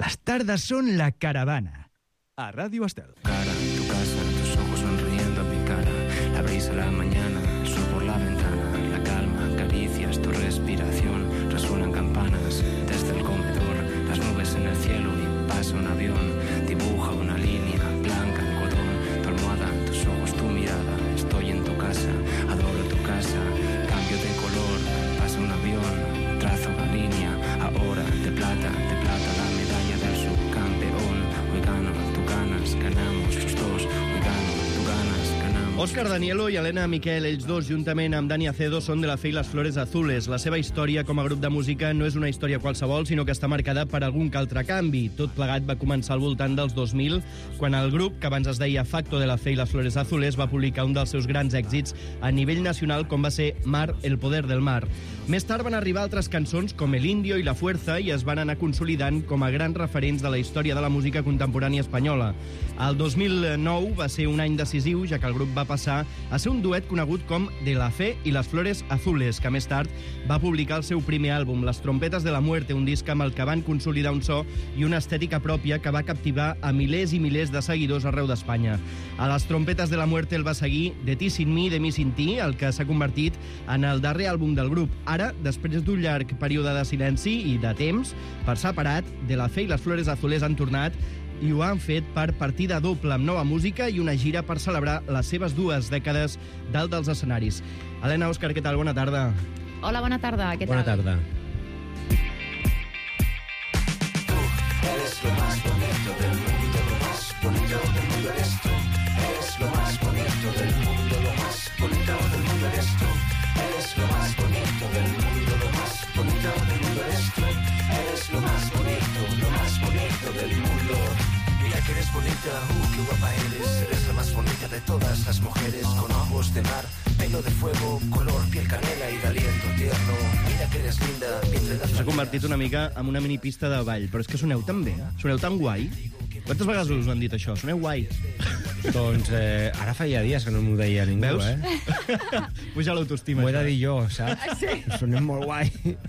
Las tardes son la caravana. A Radio Estel. Cara, tu casa, tus ojos sonriendo a mi cara. La brisa a la mañana, el sol por la ventana. La calma, caricias, tu respiración. Resuenan campanas desde el comedor. Las nubes en el cielo y pasa un avión. Dibuja una línea blanca, algodón. Tu almohada, tus ojos, tu mirada. Estoy en tu casa, adoro tu casa. Cambio de color, pasa un avión. Trazo una línea, ahora de plata la medalla del subcampeón. Hoy gano, tú ganas, ganamos los dos. Hoy gano, tú ganas, ganamos. Òscar Danielo i Helena Miquel, ells dos, juntament amb Dani Acedo, són de la Fe i les Flores Azules. La seva història com a grup de música no és una història qualsevol, sinó que està marcada per algun que altre canvi. Tot plegat va començar al voltant dels 2000, quan el grup, que abans es deia Facto de la Fe i les Flores Azules, va publicar un dels seus grans èxits a nivell nacional, com va ser Mar, el poder del mar. Més tard van arribar altres cançons com El Indio i La Fuerza i es van anar consolidant com a grans referents de la història de la música contemporània espanyola. El 2009 va ser un any decisiu, ja que el grup va passar a ser un duet conegut com De la Fe i les Flores Azules, que més tard va publicar el seu primer àlbum, Las Trompetas de la Muerte, un disc amb el que van consolidar un so i una estètica pròpia que va captivar a milers i milers de seguidors arreu d'Espanya. A Las Trompetas de la Muerte el va seguir De ti sin mi, de mi sin ti, el que s'ha convertit en el darrer àlbum del grup. Ara, després d'un llarg període de silenci i de temps, per separat, De la Fe i les Flores Azules han tornat i ho han fet per partida doble amb nova música i una gira per celebrar les seves 2 dècades dalt dels escenaris. Helena, Òscar, què tal? Bona tarda. Hola, bona tarda. Què tal? Bona tarda. Eres lo más bonito del mundo, lo más bonito del mundo eres tú. Eres lo más bonito del mundo, lo más bonito del mundo eres tú. Eres lo más bonito del mundo, lo más bonito del mundo eres tú. Eres lo más bonito del mundo. Mira que eres bonita, qué guapa eres. Eres la más bonita de todas las mujeres, con ojos de mar, pelo de fuego, color piel canela y de aliento tierno. Mira que eres linda. S'ha convertit una mica en una minipista de ball, però és que soneu tan bé, soneu tan guai. Quantes vegades us han dit això? Soneu guai. Doncs ara feia dies que no m'ho deia ningú, Veus? Puja l'autoestima. M'ho he de dir jo, saps? Sí. Sonem molt guai.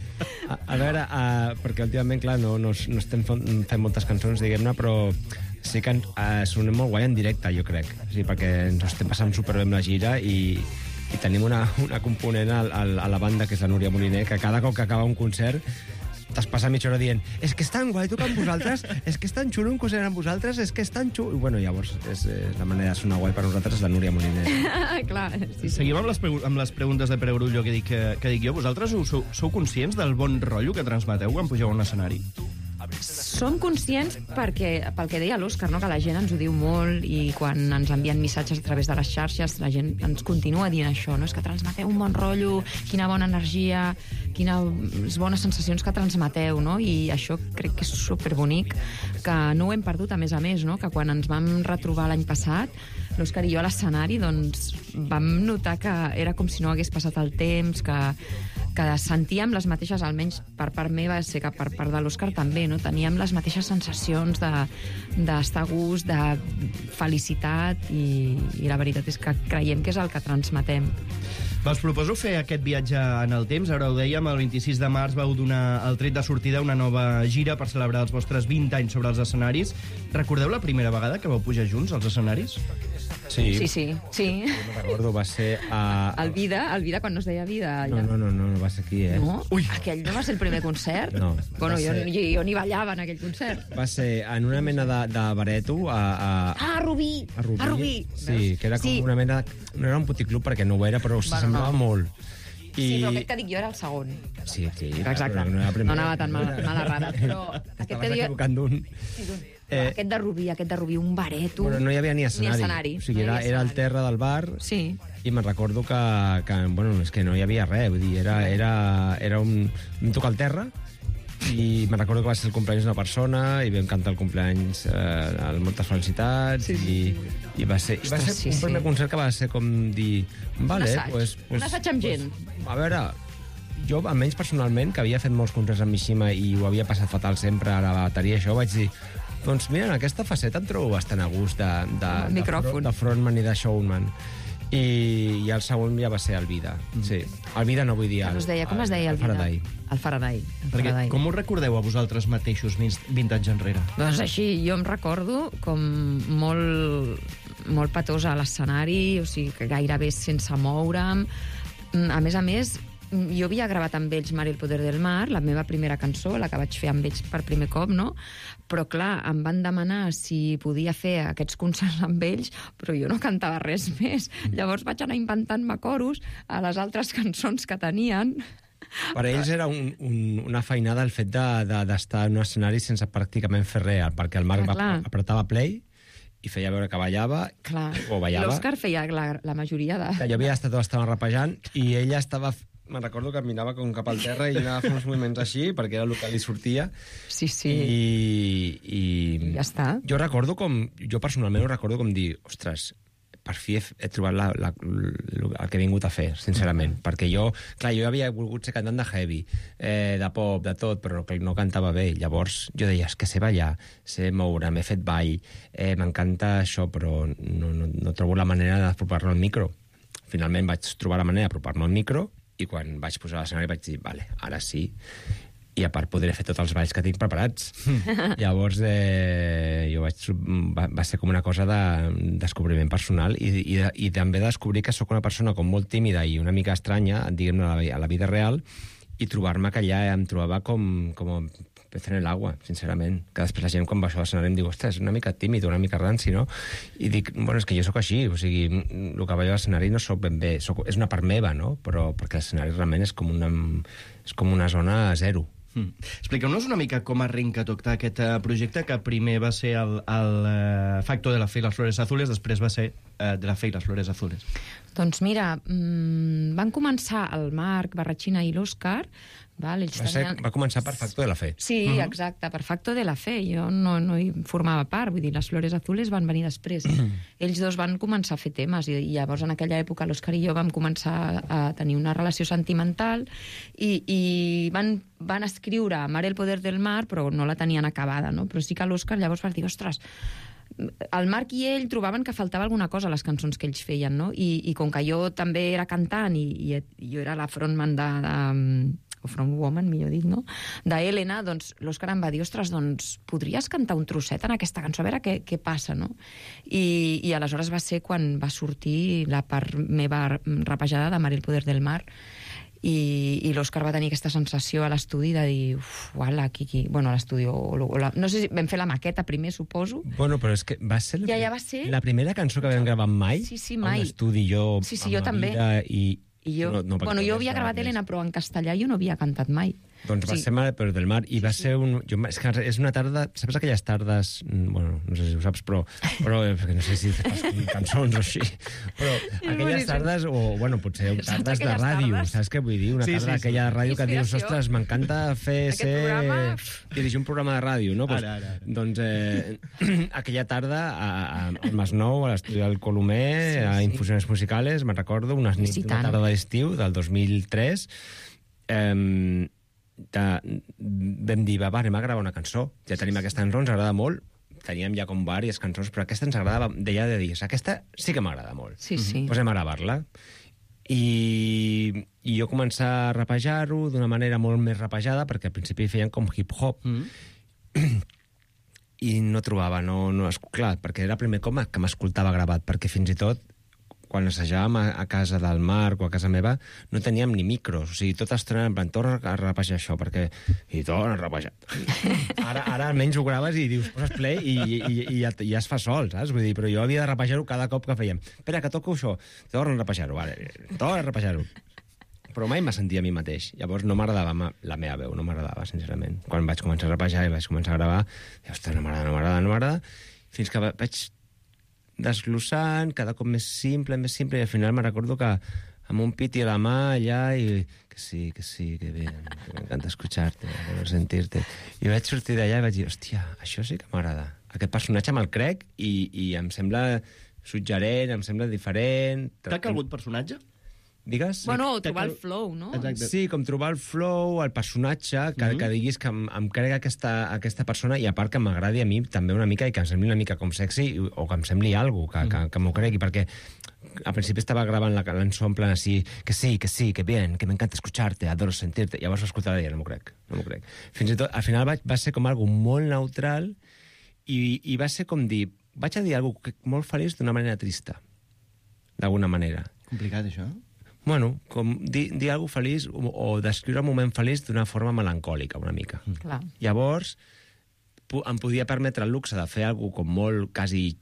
A veure, perquè últimament, clar, no estem fent moltes cançons, diguem-ne, però sí que sonem molt guai en directe, jo crec. O sigui, perquè ens estem passant superbé amb la gira i tenim una component a la banda, que és la Núria Moliner, que cada cop que acaba un concert t'has passat mitja hora dient és que és tan guai tocar amb vosaltres, és que és tan xulo un concert amb vosaltres, és que és tan xulo... Bueno, llavors, la manera de sonar guai per nosaltres és la Núria Moliner. Clar, sí. Seguim amb les preguntes de perogrullo que dic jo. Vosaltres sou conscients del bon rotllo que transmeteu quan pugeu a un escenari? Som conscients perquè, pel que deia l'Òscar, no? Que la gent ens ho diu molt i quan ens envien missatges a través de les xarxes la gent ens continua dient això, no? És que transmeteu un bon rotllo, quina bona energia, quines bones sensacions que transmeteu, no? I això crec que és superbonic, que no ho hem perdut a més, no? Que quan ens vam retrobar l'any passat, l'Òscar i jo a l'escenari, doncs vam notar que era com si no hagués passat el temps, que sentíem les mateixes, almenys per part meva, sé que per part de l'Òscar també, no? Teníem les mateixes sensacions d'estar a gust, de felicitat, i la veritat és que creiem que és el que transmetem. Us proposo fer aquest viatge en el temps. Ara ho dèiem, el 26 de març vau donar el tret de sortida a una nova gira per celebrar els vostres 20 anys sobre els escenaris. Recordeu la primera vegada que vau pujar junts als escenaris? Sí. Sí. No recordo, va ser a... El Vida, quan no es deia Vida. Allà. No, va ser aquí, No? Ui. Aquell no va ser el primer concert? No. Bueno, jo ni ballava en aquell concert. Va ser en una mena de bareto a Rubí! A Rubí! Sí, que era com una mena... No era un puticlub perquè no ho era, però s'assemblava molt. Sí, però aquest que dic jo era el segon. Sí. Exacte. No anava tan mal errada, però... Estaves equivocant d'un. Aquest de Rubí, un bareto... Bueno, no hi havia ni escenari. O sigui, era el terra del bar. Sí. I me'n recordo que bueno, és que no hi havia res, vull dir, era un... Vam tocar el terra, i me'n recordo que va ser el cumpleaños d'una persona i vam cantar el cumpleaños moltes felicitats, i va ser un primer concert que va ser com dir... Vale, un assaig amb gent. A veure, jo, almenys personalment, que havia fet molts concerts amb Mishima i ho havia passat fatal sempre a la bateria, això, vaig dir, doncs mira, en aquesta faceta em trobo bastant a gust de frontman i de showman. I el segon ja va ser el Vida. Sí. El Vida no vull dir... Com es deia el Faraday. El Faraday. Perquè com ho recordeu a vosaltres mateixos 20 anys enrere? Doncs així, jo em recordo com molt patosa a l'escenari, o sigui, que gairebé sense moure'm. A més, jo havia gravat amb ells Mar el poder del mar, la meva primera cançó, la que vaig fer amb ells per primer cop, no? Però, clar, em van demanar si podia fer aquests concerts amb ells, però jo no cantava res més. Llavors vaig anar inventant-me coros a les altres cançons que tenien. Per a ells era una feinada el fet d'estar en un escenari sense pràcticament fer res, perquè el Marc apretava play i feia veure que ballava, o ballava. L'Òscar feia la majoria de... Jo havia estat rapejant i ella estava... Me'n recordo que mirava com cap al terra i anava fent uns moviments així, perquè era el que li sortia. Sí. I ja està. Jo personalment ho recordo com dir, ostres, per fi he trobat el que he vingut a fer, sincerament. Perquè jo havia volgut ser cantant de heavy, de pop, de tot, però no cantava bé. Llavors jo deia, és que sé ballar, sé moure, m'he fet ball, m'encanta això, però no trobo la manera d'apropar-lo al micro. Finalment vaig trobar la manera d'apropar-me al micro i quan vaig posar l'escenari vaig dir, vale, ara sí, i a part podré fer tots els balls que tinc preparats. Llavors va ser com una cosa de descobriment personal i també descobrir que sóc una persona com molt tímida i una mica estranya, diguem-ne, a la vida real, i trobar-me que allà em trobava com pez en el agua, sincerament. Que després la gent, quan baixo a l'escenari, em diu, ostres, és una mica tímid, una mica ranci, no? I dic, bueno, és que jo sóc així, o sigui, el que vaig a l'escenari no sóc ben bé, és una part meva, no? Però perquè l'escenari realment és com una zona zero. Expliqueu-nos una mica com arrenca tot aquest projecte, que primer va ser el Facto de la Fe y las Flores Azules, després va ser de la Fe y las Flores Azules. Doncs mira, van començar el Marc Barrachina i l'Òscar. Va començar per Facto de la Fe. Sí, exacte, per Facto de la Fe. Jo no hi formava part, vull dir, les Flores Azules van venir després. Ells dos van començar a fer temes i llavors en aquella època l'Òscar i jo vam començar a tenir una relació sentimental i van escriure Mar el poder del mar, però no la tenien acabada, no? Però sí que l'Òscar llavors va dir, ostres, el Marc i ell trobaven que faltava alguna cosa a les cançons que ells feien, no? I com que jo també era cantant i jo era la frontman o frontwoman, millor dit, no? d'Helena, doncs l'Òscar em va dir, ostres, doncs podries cantar un trosset en aquesta cançó, a veure què passa, no? I aleshores va ser quan va sortir la part meva rapejada de Mar el poder del mar, i l'Òscar va tenir aquesta sensació a l'estudi de dir, uala, bueno, a l'estudi, no sé si vam fer la maqueta primer, suposo. Bueno, però és que va ser va ser la primera cançó que vam gravar mai. Sí, mai. A l'estudi, jo... Sí, jo també. Jo havia gravat Helena, però en castellà jo no havia cantat mai. Doncs va ser Mar el poder del mar, i va ser és una tarda, saps aquelles tardes, bueno, no sé si ho saps, però no sé si fas cançons o així, però aquelles tardes, o bueno, potser tardes de ràdio, saps què vull dir? Una tarda aquella de ràdio que dius, ostres, m'encanta dirigir un programa de ràdio, no? Doncs aquella tarda al Masnou, a l'estudi del Colomer, a Infusiones Musicales, me'n recordo, una tarda d'estiu del 2003, vam dir, va, anem a gravar una cançó, ja tenim aquesta cançó, ens agrada molt, teníem ja com diverses cançons, però aquesta ens agradava, deia de dir, aquesta sí que m'agrada molt, doncs anem a gravar-la. I jo començar a rapejar-ho d'una manera molt més rapejada, perquè al principi feien com hip-hop, i no trobava, clar, perquè era el primer cop que m'escoltava gravat, perquè fins i tot quan assajàvem a casa del Marc o a casa meva, no teníem ni micros. O sigui, tot estona en plan, torna a rapejar això, perquè... I torna a rapejar. Ara almenys ho graves i dius, poses play i ja es fa sol, saps? Vull dir, però jo havia de rapejar-ho cada cop que fèiem. Espera, que toco això. Torna a rapejar-ho, vale. Torna a rapejar-ho. Però mai me sentia a mi mateix. Llavors no m'agradava la meva veu, no m'agradava, sincerament. Quan vaig començar a rapejar i vaig començar a gravar, ostres, no m'agrada, fins que vaig desglossant, cada cop més simple, i al final me recordo que amb un piti a la mà allà, i que sí, que bé, que m'encanta escuchar-te, sentir-te. I vaig sortir d'allà i vaig dir, hòstia, això sí que m'agrada. Aquest personatge me'l crec i em sembla suggerent, em sembla diferent. T'ha calgut personatge? Digues? Bueno, trobar el flow, no? Exacte. Sí, com trobar el flow, el personatge, que diguis que em crec aquesta persona, i a part que m'agradi a mi també una mica i que em sembli una mica com sexy o que em sembli alguna cosa, que m'ho cregui, perquè al principi estava gravant la cançó en plan així, que sí, que bien, que m'encanta escucharte, adoro sentirte, llavors l'escoltava i deia, no m'ho crec. Fins i tot, al final va ser com algo molt neutral i va ser com dir, vaig a dir algo molt feliç d'una manera trista, d'alguna manera. Complicat, això? Bueno, com dir alguna cosa feliç o descriure un moment feliç d'una forma melancòlica, una mica. Clar. Llavors, em podia permetre el luxe de fer alguna cosa com molt, quasi,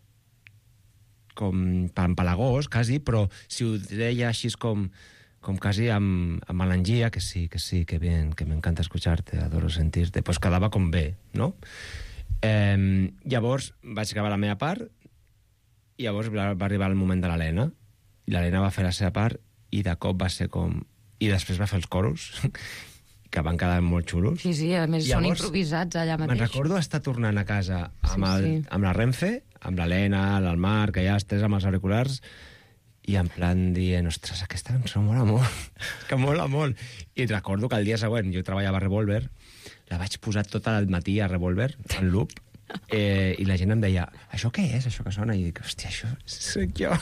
com empalagós, quasi, però si ho deia així com quasi amb melangia, que sí, que bien, que m'encanta escucharte, adoro sentirte, pues quedava com bé, no? Llavors vaig gravar la meva part i llavors va arribar el moment de l'Helena i l'Helena va fer la seva part i de cop va ser com... I després va fer els coros, que van quedar molt xulos. Sí, a més són improvisats allà mateix. Me'n recordo estar tornant a casa amb la Renfe, amb l'Helena, l'Almar, que ja estès amb els auriculars, i en plan dient, ostres, aquesta cançó mola molt, que mola molt. I recordo que el dia següent jo treballava a Revolver, la vaig posar tot el matí a Revolver, en loop, i la gent em deia, això què és, això que sona? I dic, hòstia, això soc jo.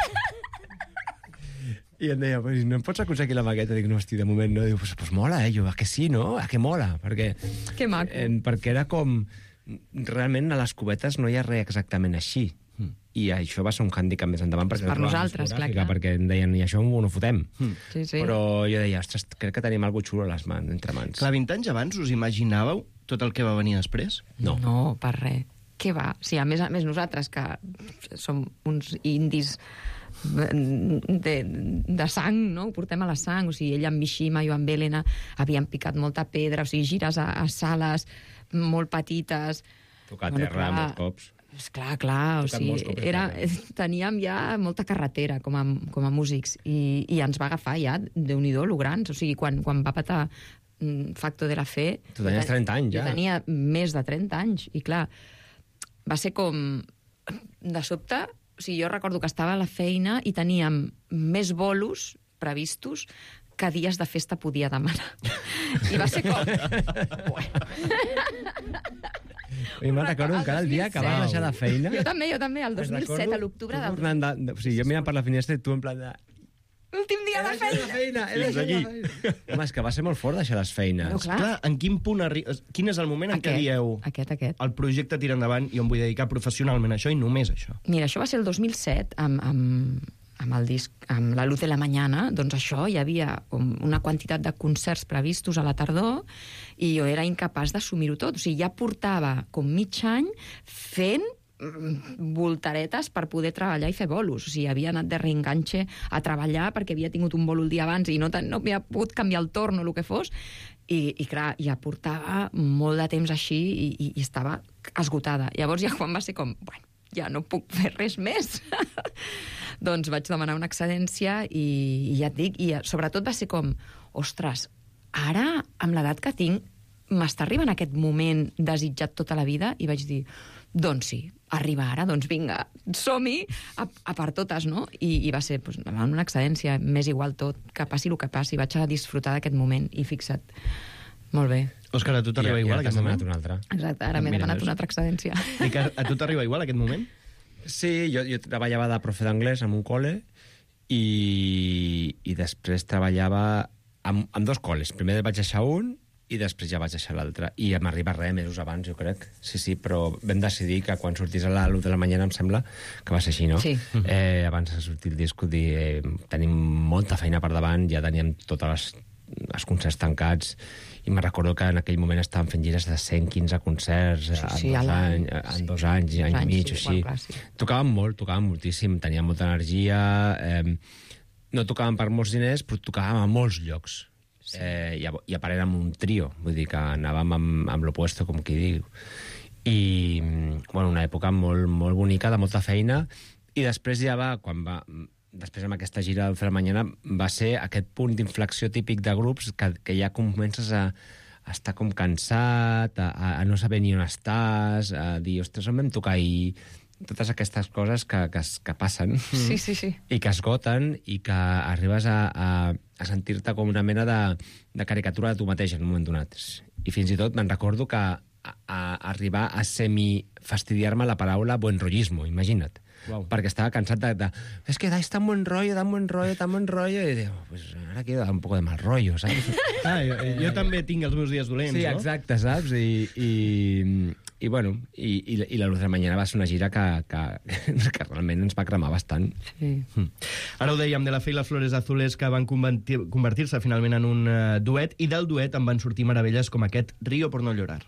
I em deia, pues, no em pots aconseguir la maqueta? Dic, no, hosti, de moment no. Diu, pues mola, Jo, a que sí, no? A que mola? Perquè, que maco. Perquè era com... Realment, a les cubetes no hi ha res exactament així. I això va ser un hàndicap més endavant. Perquè per nosaltres, clar. Perquè em deien, i això ho no fotem. Sí. Però jo deia, ostres, crec que tenim alguna xulo a les mans, entre mans. Clar, 20 anys abans us imaginàveu tot el que va venir després? No. No, per res. Què va? Sí, a més nosaltres, que som uns indis de sang, no? Ho portem a la sang, o sigui, ella amb Mishima, jo amb Helena, havíem picat molta pedra, o sigui, gires a sales molt petites. Tocar terra molts cops. Clar, o sigui, teníem ja molta carretera com a músics i ens va agafar ja, Déu-n'hi-do, lo grans, o sigui, quan va patar Facto de la Fe... Tu tenies 30 anys, ja. Jo tenia més de 30 anys, i clar, va ser com... De sobte, o sigui, jo recordo que estava a la feina i teníem més bolos previstos que dies de festa podia demanar. I va ser com... I me'n recordo encara el dia que vas deixar la feina. Jo també, el 2007, a l'octubre del... O sigui, jo mirant per la finestra i tu en plan de... Últim dia de feina! Home, és que va ser molt fort deixar les feines. No, clar, en quin punt quin és el moment en què dieu Aquest. el projecte tira endavant i em vull dedicar professionalment a això i només a això? Mira, això va ser el 2007, amb el disc, amb La Luz de la Mañana, doncs això, hi havia una quantitat de concerts previstos a la tardor i jo era incapaç d'assumir-ho tot. O sigui, ja portava com mig any fent voltaretes per poder treballar i fer bolos. O sigui, havia anat de reenganxe a treballar perquè havia tingut un bolo el dia abans i no havia pogut canviar el torn o el que fos. I clar, ja portava molt de temps així i estava esgotada. Llavors ja quan va ser com, bueno, ja no puc fer res més. Doncs vaig demanar una excedència i ja et dic, i sobretot va ser com, ostres, ara, amb l'edat que tinc, m'està arribant aquest moment desitjat tota la vida, i vaig dir, doncs sí, arriba ara, doncs vinga, som-hi, a per totes, no? I va ser una excedència, m'és igual tot, que passi el que passi, vaig a disfrutar d'aquest moment, i fixa't, molt bé. Òscar, a tu t'arriba igual aquest moment? Un altre. Exacte, ara m'he demanat una altra excedència. I que a tu t'arriba igual aquest moment? Sí, jo treballava de profe d'anglès en un col·le i després treballava amb dos col·les. Primer vaig deixar un i després ja vaig deixar l'altre. I m'arriba res mesos abans, jo crec. Sí, però vam decidir que quan sortís a la Luz de la Mañana, em sembla que va ser així, no? Sí. Abans de sortir el disc, tenim molta feina per davant, ja teníem tots els concerts tancats, i me recordo que en aquell moment estàvem fent gires de 115 concerts en 2 anys, any i mig, així. Tocàvem moltíssim, teníem molta energia, no tocàvem per molts diners, però tocàvem a molts llocs. Sí. I a part érem un trio, vull dir que anàvem amb l'opuesto, com qui diu. I, bueno, una època molt, molt bonica, de molta feina, i després ja després amb aquesta gira de la Mañana va ser aquest punt d'inflexió típic de grups que ja comences a estar com cansat, a no saber ni on estàs, a dir, ostres, on vam tocar ahir, totes aquestes coses que passen Sí. i que esgoten i que arribes a sentir-te com una mena de caricatura de tu mateix en un moment donat. I fins i tot me'n recordo que a arribar a semi-fastidiar-me la paraula buenrollismo, imagina't. Uau. Perquè estava cansat de es que dais tan buen rollo, i dic, pues ara queda un poco de mal rollo, saps? Jo també tinc els meus dies dolents, Sí, no? exacte, saps? I bueno, i la Luz de Mañana va ser una gira que realment ens va cremar bastant. Sí. Ara ho dèiem, De la Fe i les Flores Azules, que van convertir-se finalment en un duet, i del duet en van sortir meravelles com aquest Río por no llorar.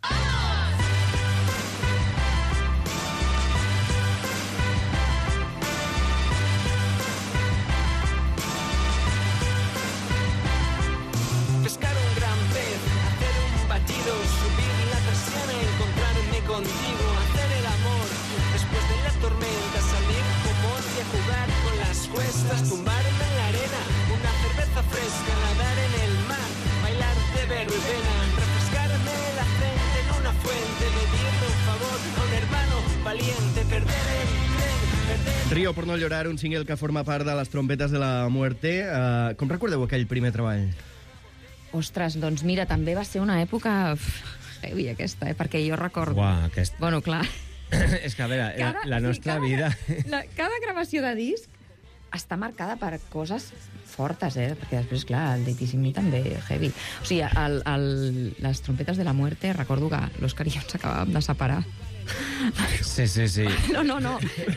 Pescar un gran pez, hacer un batido, subir la persiana, encontrarme contigo, hacer el amor. Después de la tormenta, salir como hoy a jugar con las cuestas, tumbarme en la arena, una cerveza fresca, nadar en el mar, bailar de verbena, refrescarme la frente en una fuente, pedirle un favor a un hermano valiente, perder el tren, perder... Río por no llorar, un single que forma part de les trompetes de la muerte. Com recordeu aquell primer treball? Ostres, doncs mira, també va ser una època heavy aquesta, perquè jo recordo... Uau, aquest... Bueno, clar... És que, a veure, la nostra vida... Cada gravació de disc està marcada per coses fortes, perquè després, clar, el Deitíssim també heavy. O sigui, les trompetes de la muerte, recordo que l'Òscar i jo ens acabàvem de separar. Sí. No.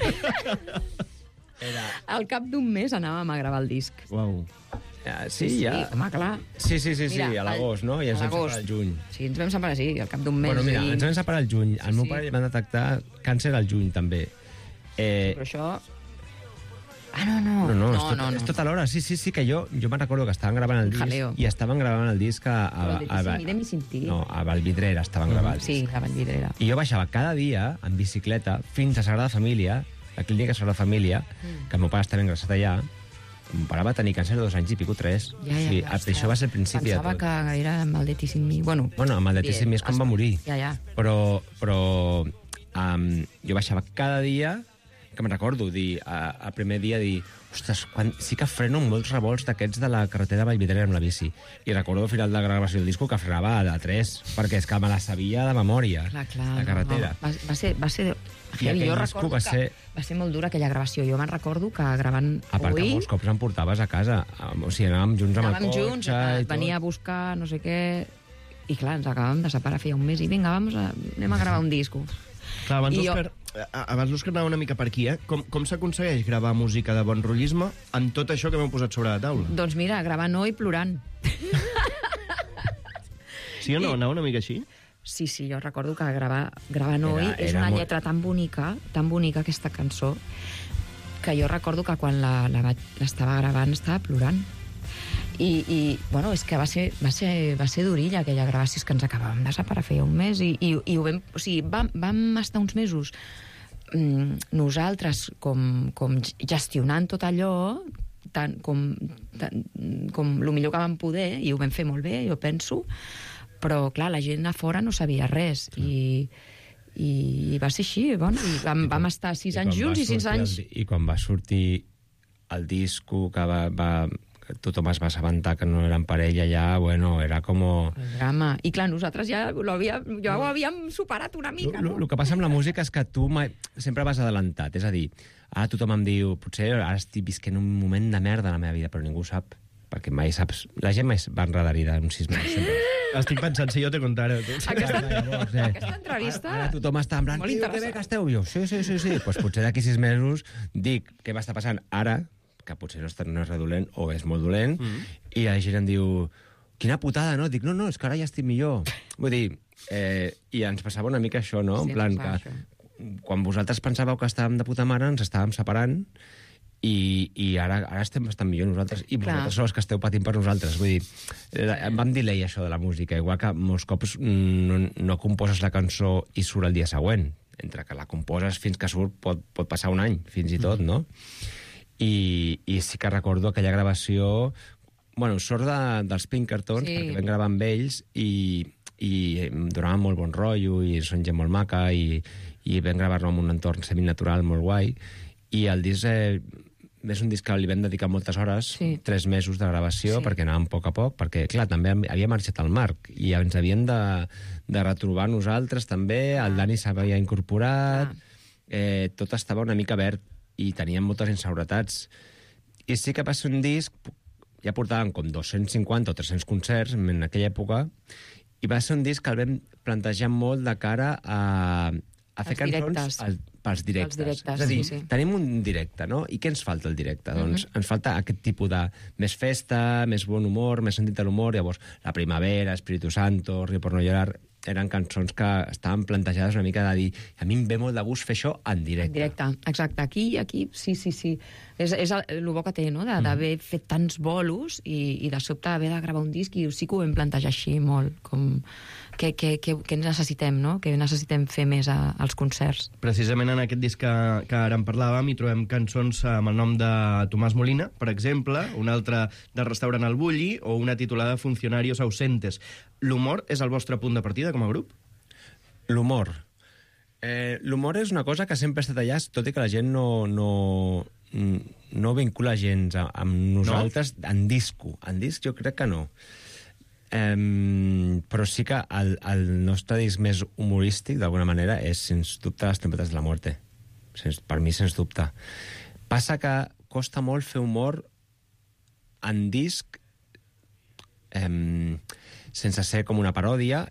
Al cap d'un mes anàvem a gravar el disc. Uau. Sí, ja... Home, clar. Sí, Mira, a l'agost, no? I ens a vam separar l'agost. al juny. Sí, ens vam separar, sí, al cap d'un mes. Bueno, mira, i... ens vam separar al juny. Al meu pare li van detectar càncer al juny, també. Però això... Ah, no. És tot alhora. Sí, que jo me'n recordo que estaven gravant el disc Jaleo. i estaven gravant el disc a Mirem i sentir. no, a Vallvidrera estaven gravant el Sí, disc. a Vallvidrera. I jo baixava cada dia en bicicleta fins a Sagrada Família, la clínica Sagrada Família, que el meu pare estava ingressat allà. Mon pare va tenir càncer de 2 anys i pico, 3. Sí, això va ser el principi de tot. Pensava que era amb el Deitíssim. Bueno, amb el Deitíssim és quan va morir. Ja. Però jo baixava cada dia, que me'n recordo, el primer dia dir, ostres, sí que freno molts revolts d'aquests de la carretera Vallvidrera amb la bici. I recordo al final de la gravació del disco que frenava a 3, perquè és que me la sabia de memòria, Clar, la carretera. No. Va ser I heavy. aquell Jo disco recordo que va ser molt dura aquella gravació. Jo me'n recordo que gravant A part que Ui, molts cops em portaves a casa. O sigui, anàvem junts amb el cotxe i tot. venia a buscar no sé què... I clar, ens acabàvem de separar feia un mes i vinga, anem a gravar un disco. Clar, abans I jo- l'Òscar anava una mica per aquí, Com s'aconsegueix gravar música de bon rotllisme amb tot això que m'heu posat sobre la taula? Doncs mira, gravant no i plorant. Sí o no? Anava una mica així? Sí, jo recordo que gravar Noi és Era una molt- lletra tan bonica aquesta cançó, que jo recordo que quan l'estava gravant estava plorant. I bueno, és que va ser durilla aquella gravació, és que ens acabàvem de separar feia un mes i ho vam... O sigui, vam estar uns mesos nosaltres com gestionant tot allò com el millor que vam poder, i ho vam fer molt bé, jo penso, però clar, la gent a fora no sabia res i va ser així, bueno, i vam estar 6 anys junts i 6 anys... I quan va sortir el disco que tothom es va assabentar que no eren parella ja, bueno, era com... El drama. I clar, nosaltres ja ho havíem superat una mica, no? El que passa amb la música és que tu sempre vas adelantat, és a dir, ara tothom em diu, potser ara estic visquent un moment de merda a la meva vida, però ningú ho sap, perquè mai saps... La gent mai va enredarida uns 6 mesos, sempre. Estic pensant si jo te contara. Aquesta entrevista... Ara tothom està en plan, Molt tio, que interessant. bé que esteu. Jo, sí. Pues potser d'aquí 6 mesos dic què va estar passant ara, que potser no és redolent o és molt dolent, i la gent em diu, quina putada, no? Dic, no, és que ara ja estic millor. Vull dir, i ens passava una mica això, no? Sí, En plan, passava que quan vosaltres pensàveu que estàvem de puta mare, ens estàvem separant, i ara estem bastant millor nosaltres, i vosaltres sou els que esteu patint per nosaltres. Vull dir, vam delay això de la música, igual que molts cops no composes la cançó i surt el dia següent. Entre que la composes fins que surt pot passar un any, fins i tot, no? I sí que recordo aquella gravació... Bueno, sort dels Pinkertons, perquè vam gravar amb ells, i em donava molt bon rotllo, i són gent molt maca, i vam gravar-lo en un entorn seminatural molt guai, i el disc és un disc que li vam dedicar moltes hores, 3 mesos de gravació, perquè anàvem a poc, perquè, clar, també havia marxat el Marc, i ens havíem de retrobar nosaltres, també, el Dani s'havia incorporat, tot estava una mica verd, i teníem moltes inseguretats. I sí que va ser un disc, ja portàvem com 250 o 300 concerts en aquella època, i va ser un disc que el vam plantejar molt de cara a fer cançons pels directes. És a dir, tenim un directe, no? I què ens falta el directe? Doncs ens falta aquest tipus de més festa, més bon humor, més sentit de l'humor. Llavors, La Primavera, Espíritu Santo, Río por no llorar, eren cançons que estaven plantejades una mica de dir, a mi em ve molt de gust fer això en directe. En directe, exacte. Aquí, sí. És el bo que té, no?, d'haver fet tants bolos i de sobte haver de gravar un disc, i sí que ho vam plantejar així molt, com què necessitem, no?, què necessitem fer més als concerts. Precisament en aquest disc que ara en parlàvem hi trobem cançons amb el nom de Tomàs Molina, per exemple, una altra del restaurant El Bulli, o una titulada Funcionarios ausentes. L'humor és el vostre punt de partida com a grup? L'humor. L'humor és una cosa que sempre ha estat allà, tot i que la gent no vincula gens amb nosaltres, no? En disc jo crec que no. Però sí que el nostre disc més humorístic, d'alguna manera, és, sens dubte, Les Trompetes de la Muerte. Per mi, sens dubte. Passa que costa molt fer humor en disc sense ser com una paròdia,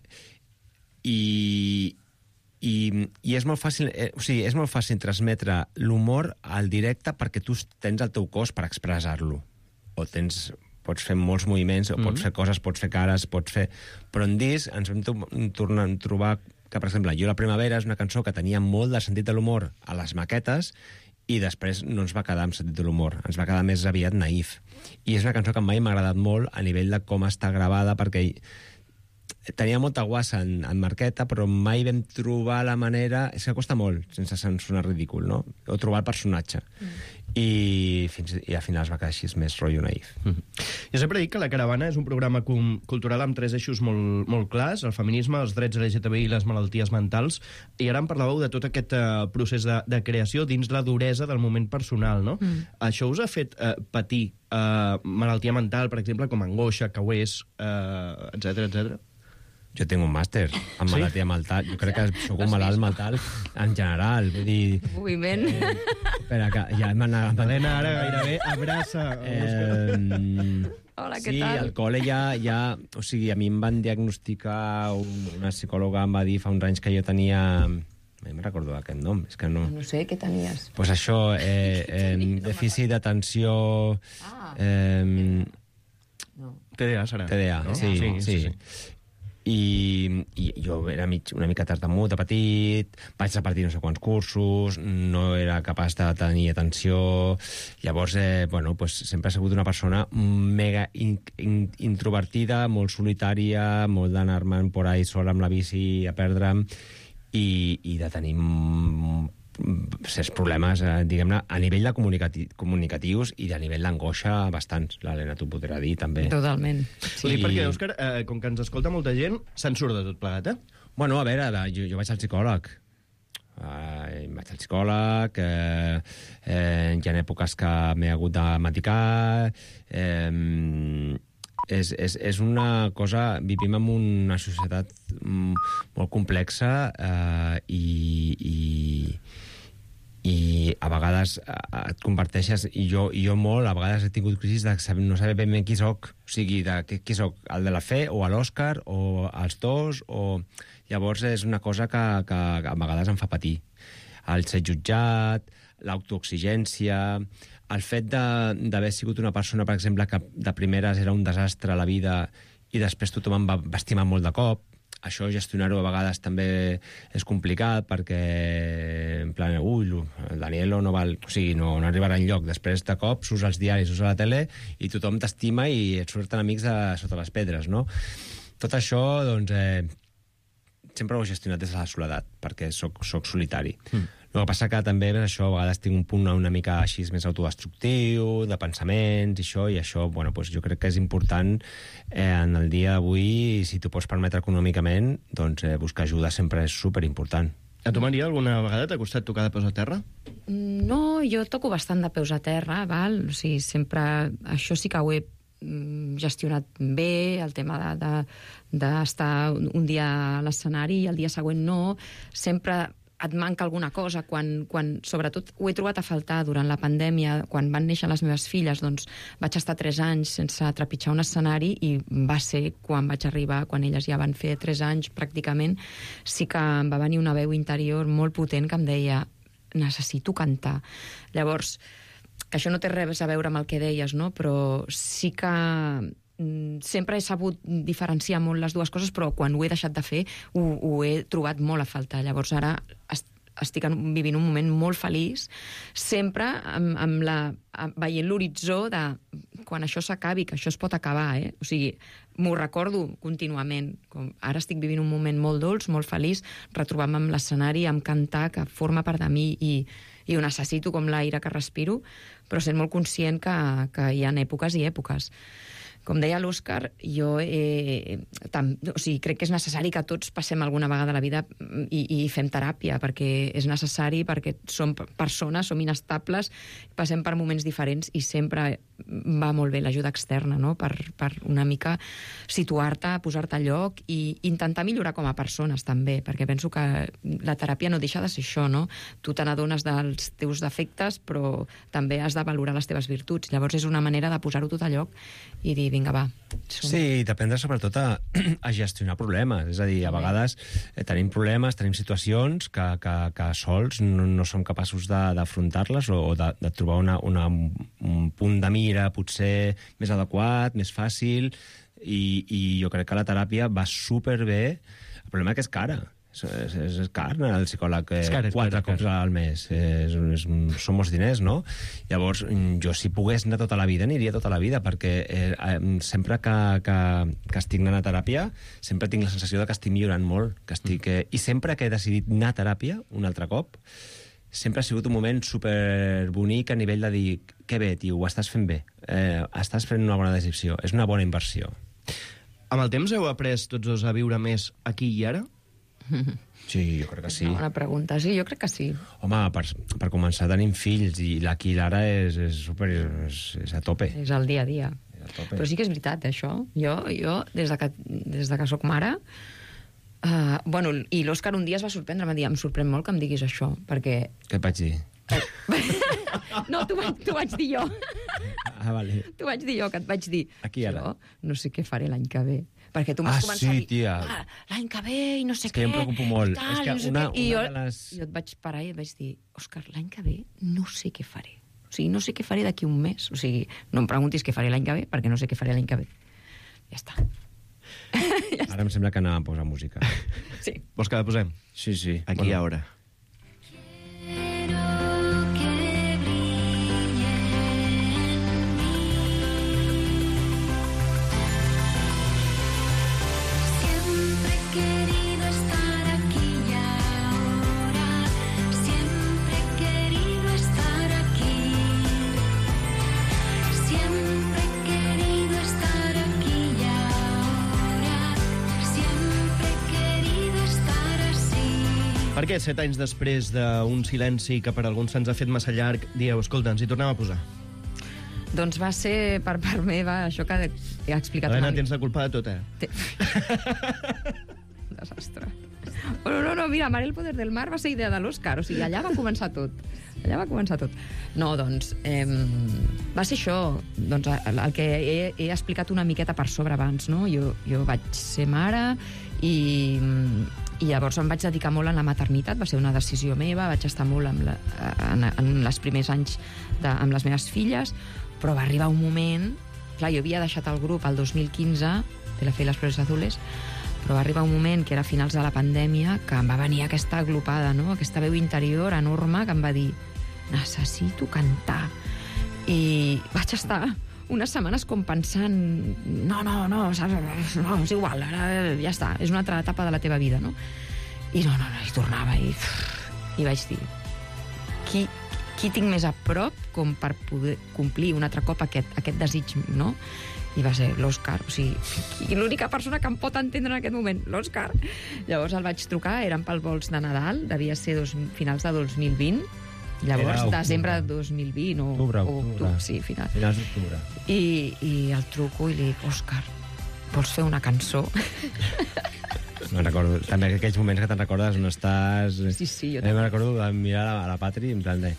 i és molt fàcil, és molt fàcil transmetre l'humor al directe perquè tu tens el teu cos per expressar-lo. O pots fer molts moviments, o pots fer coses, pots fer cares, però en disc ens vam tornar a trobar que, per exemple, La Primavera és una cançó que tenia molt de sentit de l'humor a les maquetes, i després no ens va quedar amb sentit de l'humor, ens va quedar més aviat naïf. I és una cançó que mai m'ha agradat molt a nivell de com està gravada, perquè tenia molta guassa en Marqueta, però mai vam trobar la manera... És que costa molt, sense sonar ridícul, no? O trobar el personatge. I al final es va quedar així més rotllo naïf. Jo sempre dic que La Caravana és un programa cultural amb 3 eixos molt clars: el feminisme, els drets LGTBI i les malalties mentals. I ara em parlàveu de tot aquest procés de creació dins la duresa del moment personal, no? Això us ha fet patir malaltia mental, per exemple, com angoixa, cauers, etc. Jo tinc un màster en malaltia mental. Jo crec que sóc un malalt mental en general. Vull dir... Moviment. Espera, que ja hem anat... Helena ara gairebé abraça... Hola, què sí, tal? al col·le ja... O sigui, a mi em van diagnosticar, una psicòloga em va dir fa uns anys que jo tenia... Me'n recordo aquest nom, és que no... No sé, què tenies? Pues això, dèficit d'atenció... TDA serà. TDA, no? Sí. I jo era una mica tartamut de petit, vaig repartir no sé quants cursos, no era capaç de tenir atenció. Llavors, sempre he sigut una persona mega introvertida, molt solitària, molt d'anar-me'n por ahí sola amb la bici a perdre'm, i de tenir certs problemes, diguem-ne, a nivell de comunicatius i a nivell d'angoixa bastants. L'Helena t'ho podrà dir, també. Totalment. Ho dic perquè, Òscar, com que ens escolta molta gent, se'n surt de tot plegat, Bueno, a veure, jo vaig al psicòleg. Hi ha èpoques que m'he hagut de medicar... És una cosa... Vivim en una societat molt complexa, i a vegades et converteixes, i jo molt, a vegades he tingut crisis de no saber ben bé qui soc. O sigui, qui soc, el de la Fe o l'Òscar, o els dos, o... Llavors és una cosa que a vegades em fa patir. El ser jutjat, l'autoexigència, el fet d'haver sigut una persona, per exemple, que de primeres era un desastre a la vida i després tothom em va estimar molt de cop. Això, gestionar-ho a vegades també és complicat, perquè en plan, el Danielo no val... O sigui, no arribarà enlloc. Després de cop surts als diaris, surts a la tele i tothom t'estima i et surten amics sota les pedres, no? Tot això, doncs, sempre ho he gestionat des de la soledat, perquè soc solitari. El que passa que també és això, a vegades tinc un punt una mica així més autodestructiu, de pensaments i això, bueno, doncs jo crec que és important en el dia d'avui, si t'ho pots permetre econòmicament, doncs buscar ajuda sempre és superimportant. A tu, Maria, alguna vegada t'ha costat tocar de peus a terra? No, jo toco bastant de peus a terra, val? O sigui, sempre... Això sí que ho he gestionat bé, el tema d'estar un dia a l'escenari i el dia següent no. Sempre et manca alguna cosa, sobretot ho he trobat a faltar durant la pandèmia, quan van néixer les meves filles, doncs vaig estar 3 anys sense trepitjar un escenari i va ser quan vaig arribar, quan elles ja van fer 3 anys pràcticament, sí que em va venir una veu interior molt potent que em deia necessito cantar. Llavors, que això no té res a veure amb el que deies, no? Però sí que sempre he sabut diferenciar molt les dues coses, però quan ho he deixat de fer ho he trobat molt a faltar. Llavors ara estic vivint un moment molt feliç, sempre veient l'horitzó de quan això s'acabi, que això es pot acabar, O sigui, m'ho recordo contínuament. Ara estic vivint un moment molt dolç, molt feliç, retrobar-me amb l'escenari, amb cantar, que forma part de mi i ho necessito com l'aire que respiro, però sent molt conscient que hi ha èpoques i èpoques. Com deia l'Òscar, jo crec que és necessari que tots passem alguna vegada a la vida i fem teràpia, perquè és necessari, perquè som persones, som inestables, passem per moments diferents i sempre va molt bé l'ajuda externa, no? Per una mica situar-te, posar-te a lloc i intentar millorar com a persones també, perquè penso que la teràpia no deixa de ser això, no? Tu te n'adones dels teus defectes, però també has de valorar les teves virtuts. Llavors és una manera de posar-ho tot a lloc i dir, vinga, va. Sí, d'aprendre sobretot a gestionar problemes. És a dir, a vegades tenim problemes, tenim situacions que sols no som capaços d'afrontar-les o de trobar un punt de mira potser més adequat, més fàcil, i jo crec que la teràpia va superbé. El problema és que és cara. És car anar al psicòleg 4 cops al mes. Són molts diners, no? Llavors, jo si pogués anar tota la vida, aniria tota la vida, perquè sempre que estic anant a teràpia, sempre tinc la sensació de que estic millorant molt. I sempre que he decidit anar a teràpia, un altre cop, sempre ha sigut un moment superbonic a nivell de dir, que bé, tio, ho estàs fent bé. Estàs fent una bona decisió. És una bona inversió. Amb el temps heu après tots dos a viure més aquí i ara? Sí, jo crec que sí. És una bona pregunta. Sí, jo crec que sí. Home, per començar tenim fills i l'aquí i l'ara és a tope. És el dia a dia. Però sí que és veritat, això. Jo des de que soc mare... I l'Òscar un dia es va sorprendre, em va dir, em sorprèn molt que em diguis això, perquè... Què et vaig dir? No, t'ho vaig dir jo. Vale. T'ho vaig dir jo, que et vaig dir... Aquí ara. Jo no sé què faré l'any que ve. Perquè tu m'has començat a dir, tia. L'any que ve i no sé què. És que em preocupo molt. Tal, és que jo et vaig parar i et vaig dir, Òscar, l'any que ve no sé què faré. O sigui, no sé què faré d'aquí un mes. O sigui, no em preguntis què faré l'any que ve, perquè no sé què faré l'any que ve. Ja està. Ara em sembla que anàvem a posar música. Sí. Vols que la posem? Sí. Aquí ara. Per què 7 anys després d'un silenci que per alguns se'ns ha fet massa llarg, dieu, escolta, ens hi tornem a posar? Doncs va ser per part meva, això que he explicat... Helena, tens la culpa de tot, Desastre. No, mira, Mar el poder del mar va ser idea de l'Òscar, o sigui, allà va començar tot. No, doncs, va ser això, doncs, el que he explicat una miqueta per sobre abans, no? Jo vaig ser mare i llavors em vaig dedicar molt a la maternitat, va ser una decisió meva, vaig estar molt en els primers anys amb les meves filles, però va arribar un moment... Clar, jo havia deixat el grup el 2015, de la Fe y las Flores Azules, però va arribar un moment, que era a finals de la pandèmia, que em va venir aquesta aglopada, no? Aquesta veu interior enorme que em va dir necessito cantar. I vaig estar unes setmanes com pensant no, saps? No, és igual, ara ja està, és una altra etapa de la teva vida, no? I no, i tornava i vaig dir, qui tinc més a prop com per poder complir un altre cop aquest desig, no? I va ser l'Òscar, o sigui, l'única persona que em pot entendre en aquest moment, l'Òscar. Llavors el vaig trucar, eren pels vols de Nadal, devia ser finals de 2020, llavors desembre de 2020 o octubre, sí, finals d'octubre. I el truco i li dic, Òscar, vols fer una cançó? Me'n recordo, també aquells moments que te'n recordes on estàs... Sí, jo també. Me'n recordo de mirar a la Patri en plan de...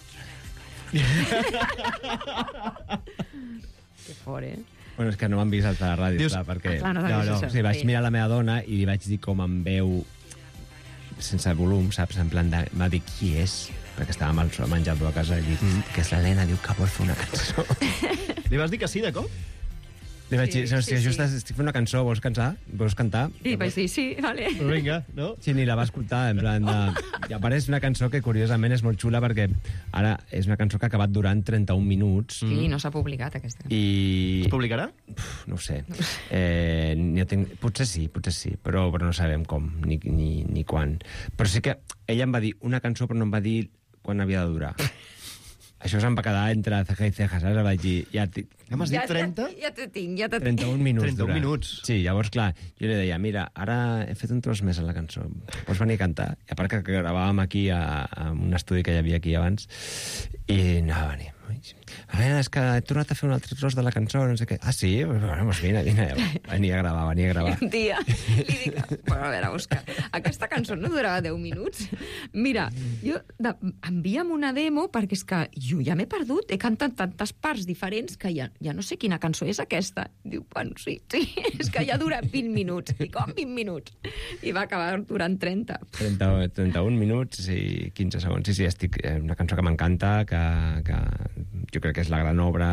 Que fort, eh? Bueno, és que no m'han vist a la ràdio, clar, perquè... clar, no, o sigui, vaig mirar la meva dona i li vaig dir com em veu sense volum, saps? En plan de... M'ha dit qui és, perquè estàvem al menjador a casa i dic que és l'Helena, diu que vol fer una cançó. Li vas dir que sí, de cop? Li vaig dir, estic fent una cançó, vols cantar? I vaig dir, sí, vale. Vinga, no? Sí, ni la va escoltar, en plan de... I a part és una cançó que, curiosament, és molt xula perquè ara és una cançó que ha acabat durant 31 minuts. Sí, no s'ha publicat, aquesta. I... Es publicarà? No ho sé. Potser sí, però no sabem com, ni quan. Però sí que ella em va dir una cançó, però no em va dir quan havia de durar. Això se'm va quedar entre ceja i ceja, saps? Vaig dir... M'has dit 30? Ja te tinc. 31 minuts 31 dura. minuts. Sí, llavors, clar, jo li deia, mira, ara he fet un tros més a la cançó, pots venir a cantar? I a part que gravàvem aquí a un estudi que hi havia aquí abans, i anava a venir. Helena, és que he tornat a fer un altre tros de la cançó, no sé què. Ah, sí? Doncs vine. Venia a gravar. Un dia li dic, bueno, a veure, Òscar, aquesta cançó no durava 10 minuts. Mira, envia'm una demo perquè és que jo ja m'he perdut, he cantat tantes parts diferents que ja no sé quina cançó és aquesta. Diu, bueno, sí, és que ja dura 20 minuts. I com 20 minuts? I va acabar durant 30. 31 minuts i 15 segons. Sí, estic... Una cançó que m'encanta, que jo crec que és la gran obra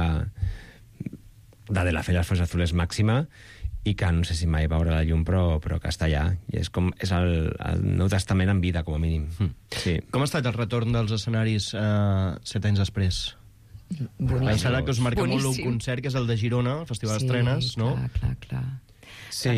de la fe las flores azules màxima i que no sé si mai veurà la llum, però que està allà. I és el Nou Testament en vida, com a mínim. Sí. Com ha estat el retorn dels escenaris 7 anys després? Boníssim. Serà que us marca molt un concert, que és el de Girona, el Festival d'Estrenes, no? Sí, clar. Sí,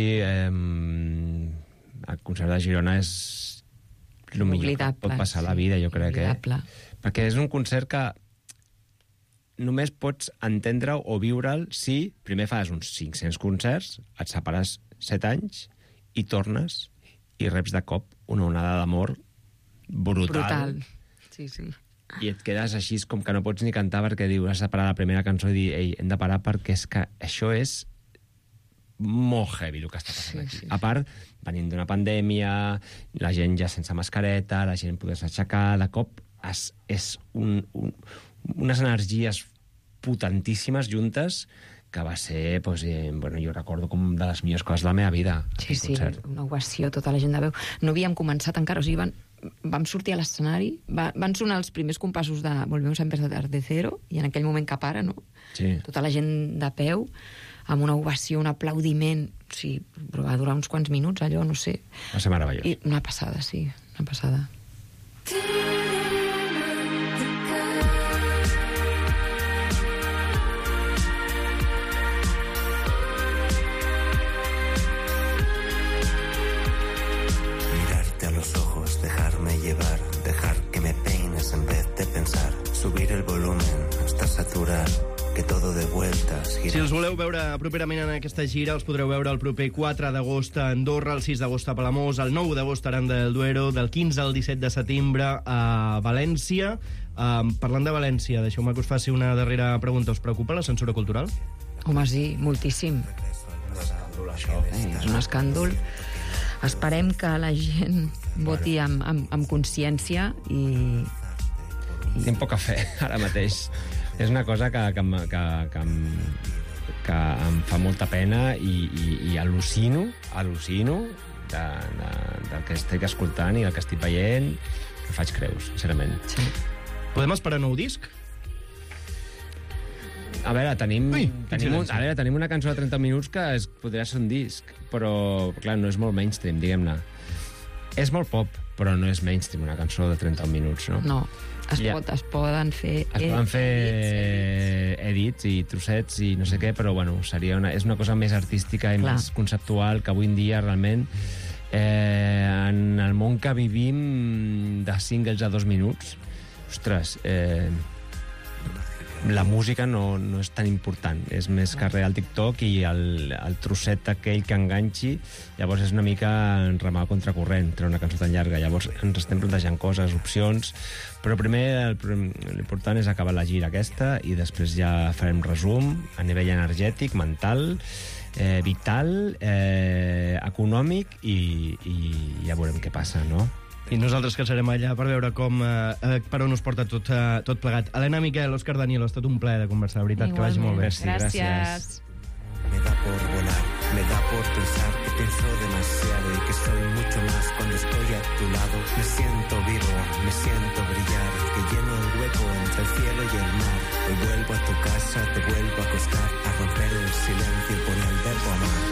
el concert de Girona és el millor que pot passar a la vida, jo crec. Perquè és un concert que només pots entendre-ho o viure'l si primer fas uns 500 concerts, et separes 7 anys i tornes i reps de cop una onada d'amor brutal. Sí. I et quedes així com que no pots ni cantar perquè dius, has de parar la primera cançó i dir, ei, hem de parar perquè és que això és molt heavy el que està passant aquí. A part, venint d'una pandèmia, la gent ja sense mascareta, la gent poder s'aixecar, de cop és unes energies potentíssimes juntes que va ser, jo recordo com de les millors coses de la meva vida. Sí, una ovació, tota la gent de veu. No havíem començat encara, o sigui, vam sortir a l'escenari, van sonar els primers compassos de Volvemos a empezar de cero, i en aquell moment que para, no? Sí. Tota la gent de peu, amb una ovació, un aplaudiment, sí, però va durar uns quants minuts, allò, no sé. Va ser meravellós. I una passada, sí, una passada. Dejar que me peines en vez de pensar, subir el volumen hasta saturar, que todo de vueltas gira. Si els voleu veure properament en aquesta gira, els podreu veure el proper 4 d'agost a Andorra, el 6 d'agost a Palamós, el 9 d'agost a Aranda del Duero, del 15 al 17 de setembre a València. Parlant de València, deixeu-me que us faci una darrera pregunta. Us preocupa la censura cultural? Home, sí, moltíssim. És un escàndol. Esperem que la gent voti amb consciència i... Tinc poca fe, ara mateix. És una cosa que em fa molta pena i al·lucino del que estic escoltant i del que estic veient, que faig creus, sincerament. Sí. Podem esperar nou disc? A veure, tenim una cançó de 30 minuts que podria ser un disc, però, clar, no és molt mainstream, diguem-ne. És molt pop, però no és mainstream, una cançó de 31 minuts, no? No, es Ja. poden fer... Es poden fer edits i trossets i no sé què, però bueno, és una cosa més artística i Clar. més conceptual, que avui en dia realment en el món que vivim de singles a 2 minuts, ostres, la música no és tan important, és més que res el TikTok i el trosset aquell que enganxi. Llavors és una mica remar contracorrent treure una cançó tan llarga. Llavors ens estem plantejant coses, opcions, però primer l'important és acabar la gira aquesta i després ja farem resum a nivell energètic, mental, vital, econòmic i ja veurem què passa, no? I nosaltres que serem allà per veure per on us porta tot plegat. Helena, Miquel, Òscar, Daniel, ha estat un plaer de conversar, de veritat, que vagi molt bé. Gràcies. Me da por volar, me da por pensar que pienso demasiado y que soy mucho más cuando estoy a tu lado. Me siento vivo, me siento brillar, que lleno el hueco entre el cielo y el mar. Hoy vuelvo a tu casa, te vuelvo a acostar, a romper el silencio con el verbo amar.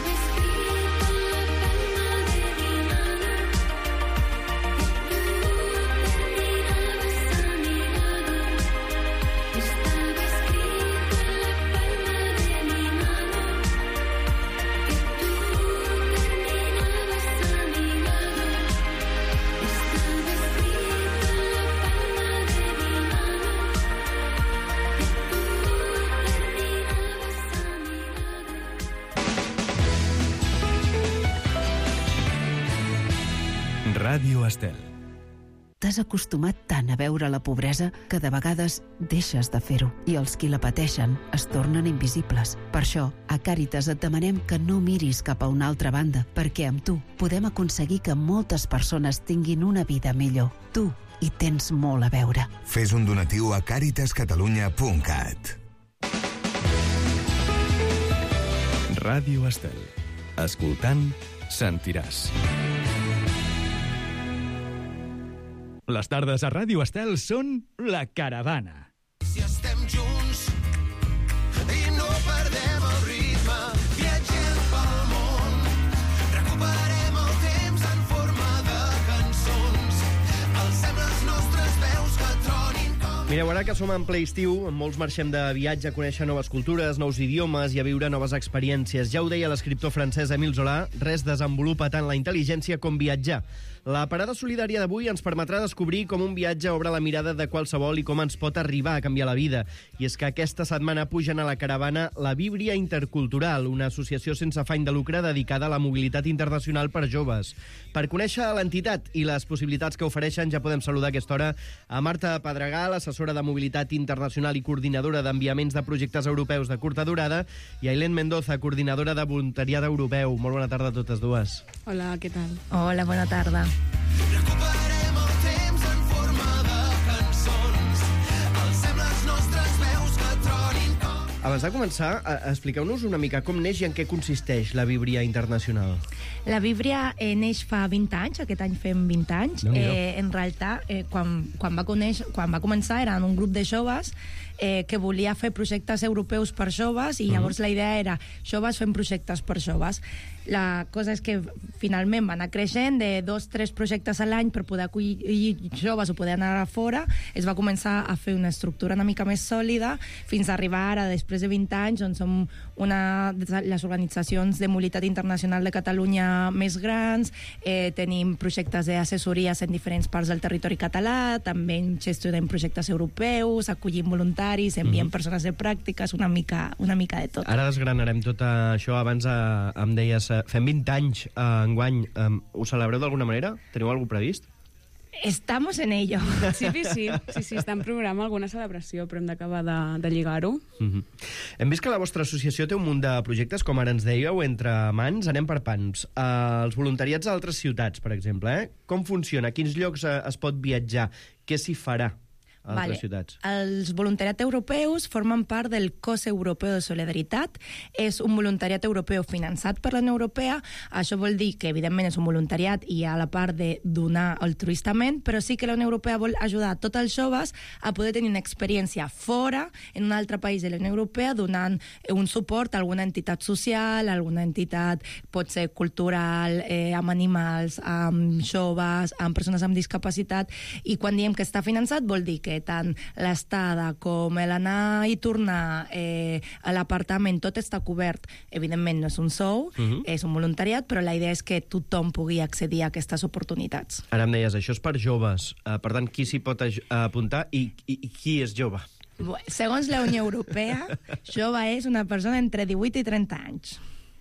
Ràdio Estel. T'has acostumat tant a veure la pobresa que de vegades deixes de fer-ho i els qui la pateixen es tornen invisibles. Per això, a Càritas et demanem que no miris cap a una altra banda, perquè amb tu podem aconseguir que moltes persones tinguin una vida millor. Tu hi tens molt a veure. Fes un donatiu a caritascatalunya.cat. Ràdio Estel. Escoltant, sentiràs. Les tardes a Ràdio Estel són La Caravana. Si estem junts i no perdem el ritme, viatgem pel món, recuperem el temps en forma de cançons, alcem les nostres veus que tronin com... Mireu, ara que som en ple estiu, molts marxem de viatge a conèixer noves cultures, nous idiomes i a viure noves experiències. Ja ho deia l'escriptor francès Émile Zola, res desenvolupa tant la intel·ligència com viatjar. La parada solidària d'avui ens permetrà descobrir com un viatge obre la mirada de qualsevol i com ens pot arribar a canviar la vida. I és que aquesta setmana pugen a la caravana la Víbria Intercultural, una associació sense afany de lucre dedicada a la mobilitat internacional per joves. Per conèixer l'entitat i les possibilitats que ofereixen ja podem saludar a aquesta hora a Marta Pedregal, assessora de mobilitat internacional i coordinadora d'enviaments de projectes europeus de curta durada, i a Ailén Mendoza, coordinadora de voluntariat europeu. Molt bona tarda a totes dues. Hola, què tal? Hola, bona tarda. Recuperem el temps en forma de cançons, alcem les nostres veus que tronin com... Abans de començar, expliqueu-nos una mica com neix i en què consisteix la Víbria Internacional. La Víbria neix fa 20 anys, aquest any fem 20 anys. En realitat, quan va començar, eren un grup de joves que volia fer projectes europeus per joves i llavors la idea era joves fent projectes per joves. La cosa és que finalment va anar creixent de 2-3 projectes a l'any per poder acollir joves o poder anar a fora. Es va començar a fer una estructura una mica més sòlida fins a arribar ara, després de 20 anys, on som una de les organitzacions de mobilitat internacional de Catalunya més grans, tenim projectes d'assessories en diferents parts del territori català, també gestionem projectes europeus, acollim voluntaris, enviem persones de pràctiques, una mica de tot. Ara desgranarem tot això. Abans em deies, fem 20 anys enguany. Ho celebreu d'alguna manera? Teniu alguna previst? Estamos en ello. Sí, està en programa alguna celebració, però hem d'acabar de lligar-ho. Hem vist que la vostra associació té un munt de projectes, com ara ens dèieu, entre mans. Anem per pans. Els voluntariats a altres ciutats, per exemple. Com funciona? A quins llocs es pot viatjar? Què s'hi farà? a altres ciutats. Els voluntariats europeus formen part del Cos Europeu de Solidaritat. És un voluntariat europeu finançat per la Unió Europea. Això vol dir que, evidentment, és un voluntariat i hi ha la part de donar altruistament, però sí que la Unió Europea vol ajudar tots els joves a poder tenir una experiència fora, en un altre país de la Unió Europea, donant un suport a alguna entitat social, alguna entitat, pot ser cultural, amb animals, amb joves, amb persones amb discapacitat, i quan diem que està finançat vol dir que tant l'estada com l'anar i tornar a l'apartament, tot està cobert. Evidentment no és un sou, és un voluntariat, però la idea és que tothom pugui accedir a aquestes oportunitats. Ara em deies, això és per joves. Per tant, qui s'hi pot apuntar i qui és jove? Segons la Unió Europea, jove és una persona entre 18 i 30 anys.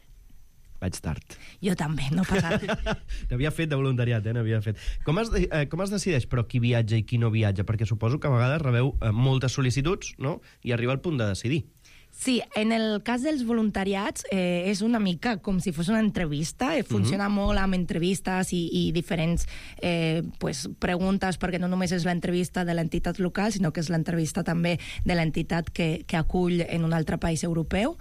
Vaig tard. Jo també, no passa res. N'havia fet de voluntariat, n'havia fet. Com es decideix, però, qui viatja i qui no viatja? Perquè suposo que a vegades rebeu moltes sol·licituds, no?, i arriba el punt de decidir. Sí, en el cas dels voluntariats és una mica com si fos una entrevista, funciona molt amb entrevistes i diferents preguntes, perquè no només és l'entrevista de l'entitat local, sinó que és l'entrevista també de l'entitat que acull en un altre país europeu.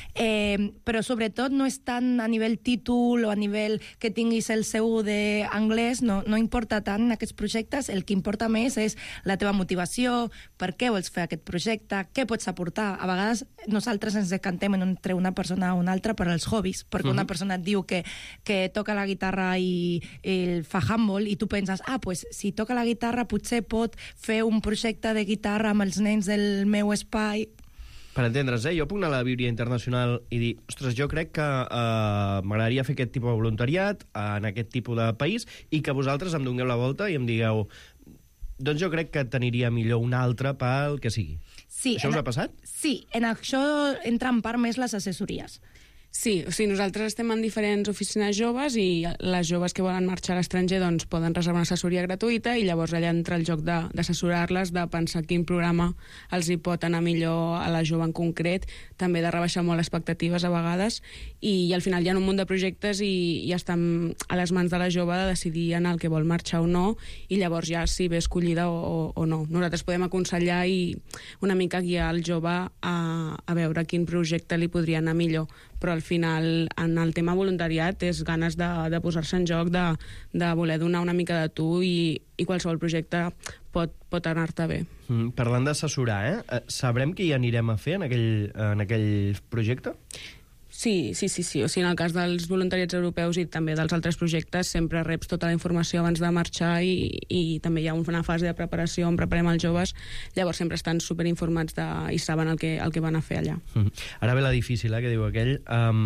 Però sobretot no és tant a nivell títol o a nivell que tinguis el seu d'anglès, no importa tant en aquests projectes, el que importa més és la teva motivació, per què vols fer aquest projecte, què pots aportar. A vegades nosaltres ens decantem entre una persona o una altra per als hobbies, perquè una persona et diu que toca la guitarra i fa handball, i tu penses, pues si toca la guitarra potser pot fer un projecte de guitarra amb els nens del meu espai. Per entendre's, jo puc anar a la Bíblia Internacional i dir, ostres, jo crec que m'agradaria fer aquest tipus de voluntariat en aquest tipus de país i que vosaltres em dongueu la volta i em digueu, doncs jo crec que t'aniria millor un altre pel que sigui. Sí, això us ha passat? Sí, en això entra en part més les assessories. Sí, o sigui, nosaltres estem en diferents oficines joves i les joves que volen marxar a l'estranger doncs, poden reservar una assessoria gratuïta i llavors allà entra el joc d'assessorar-les, de pensar quin programa els hi pot anar millor a la jove en concret, també de rebaixar molt expectatives a vegades i al final hi ha un munt de projectes i estan a les mans de la jove de decidir en el que vol marxar o no i llavors ja si ve escollida o no. Nosaltres podem aconsellar i una mica guiar el jove a veure quin projecte li podria anar millor, però al final en el tema voluntariat és ganes de posar-se en joc, de voler donar una mica de tu i qualsevol projecte pot anar-te bé. Parlant d'assessorar, sabrem què hi anirem a fer en aquell projecte? Sí. O sigui, en el cas dels voluntariats europeus i també dels altres projectes sempre reps tota la informació abans de marxar i també hi ha una fase de preparació on preparem els joves, llavors sempre estan superinformats i saben el que van a fer allà. Ara ve la difícil, que diu aquell.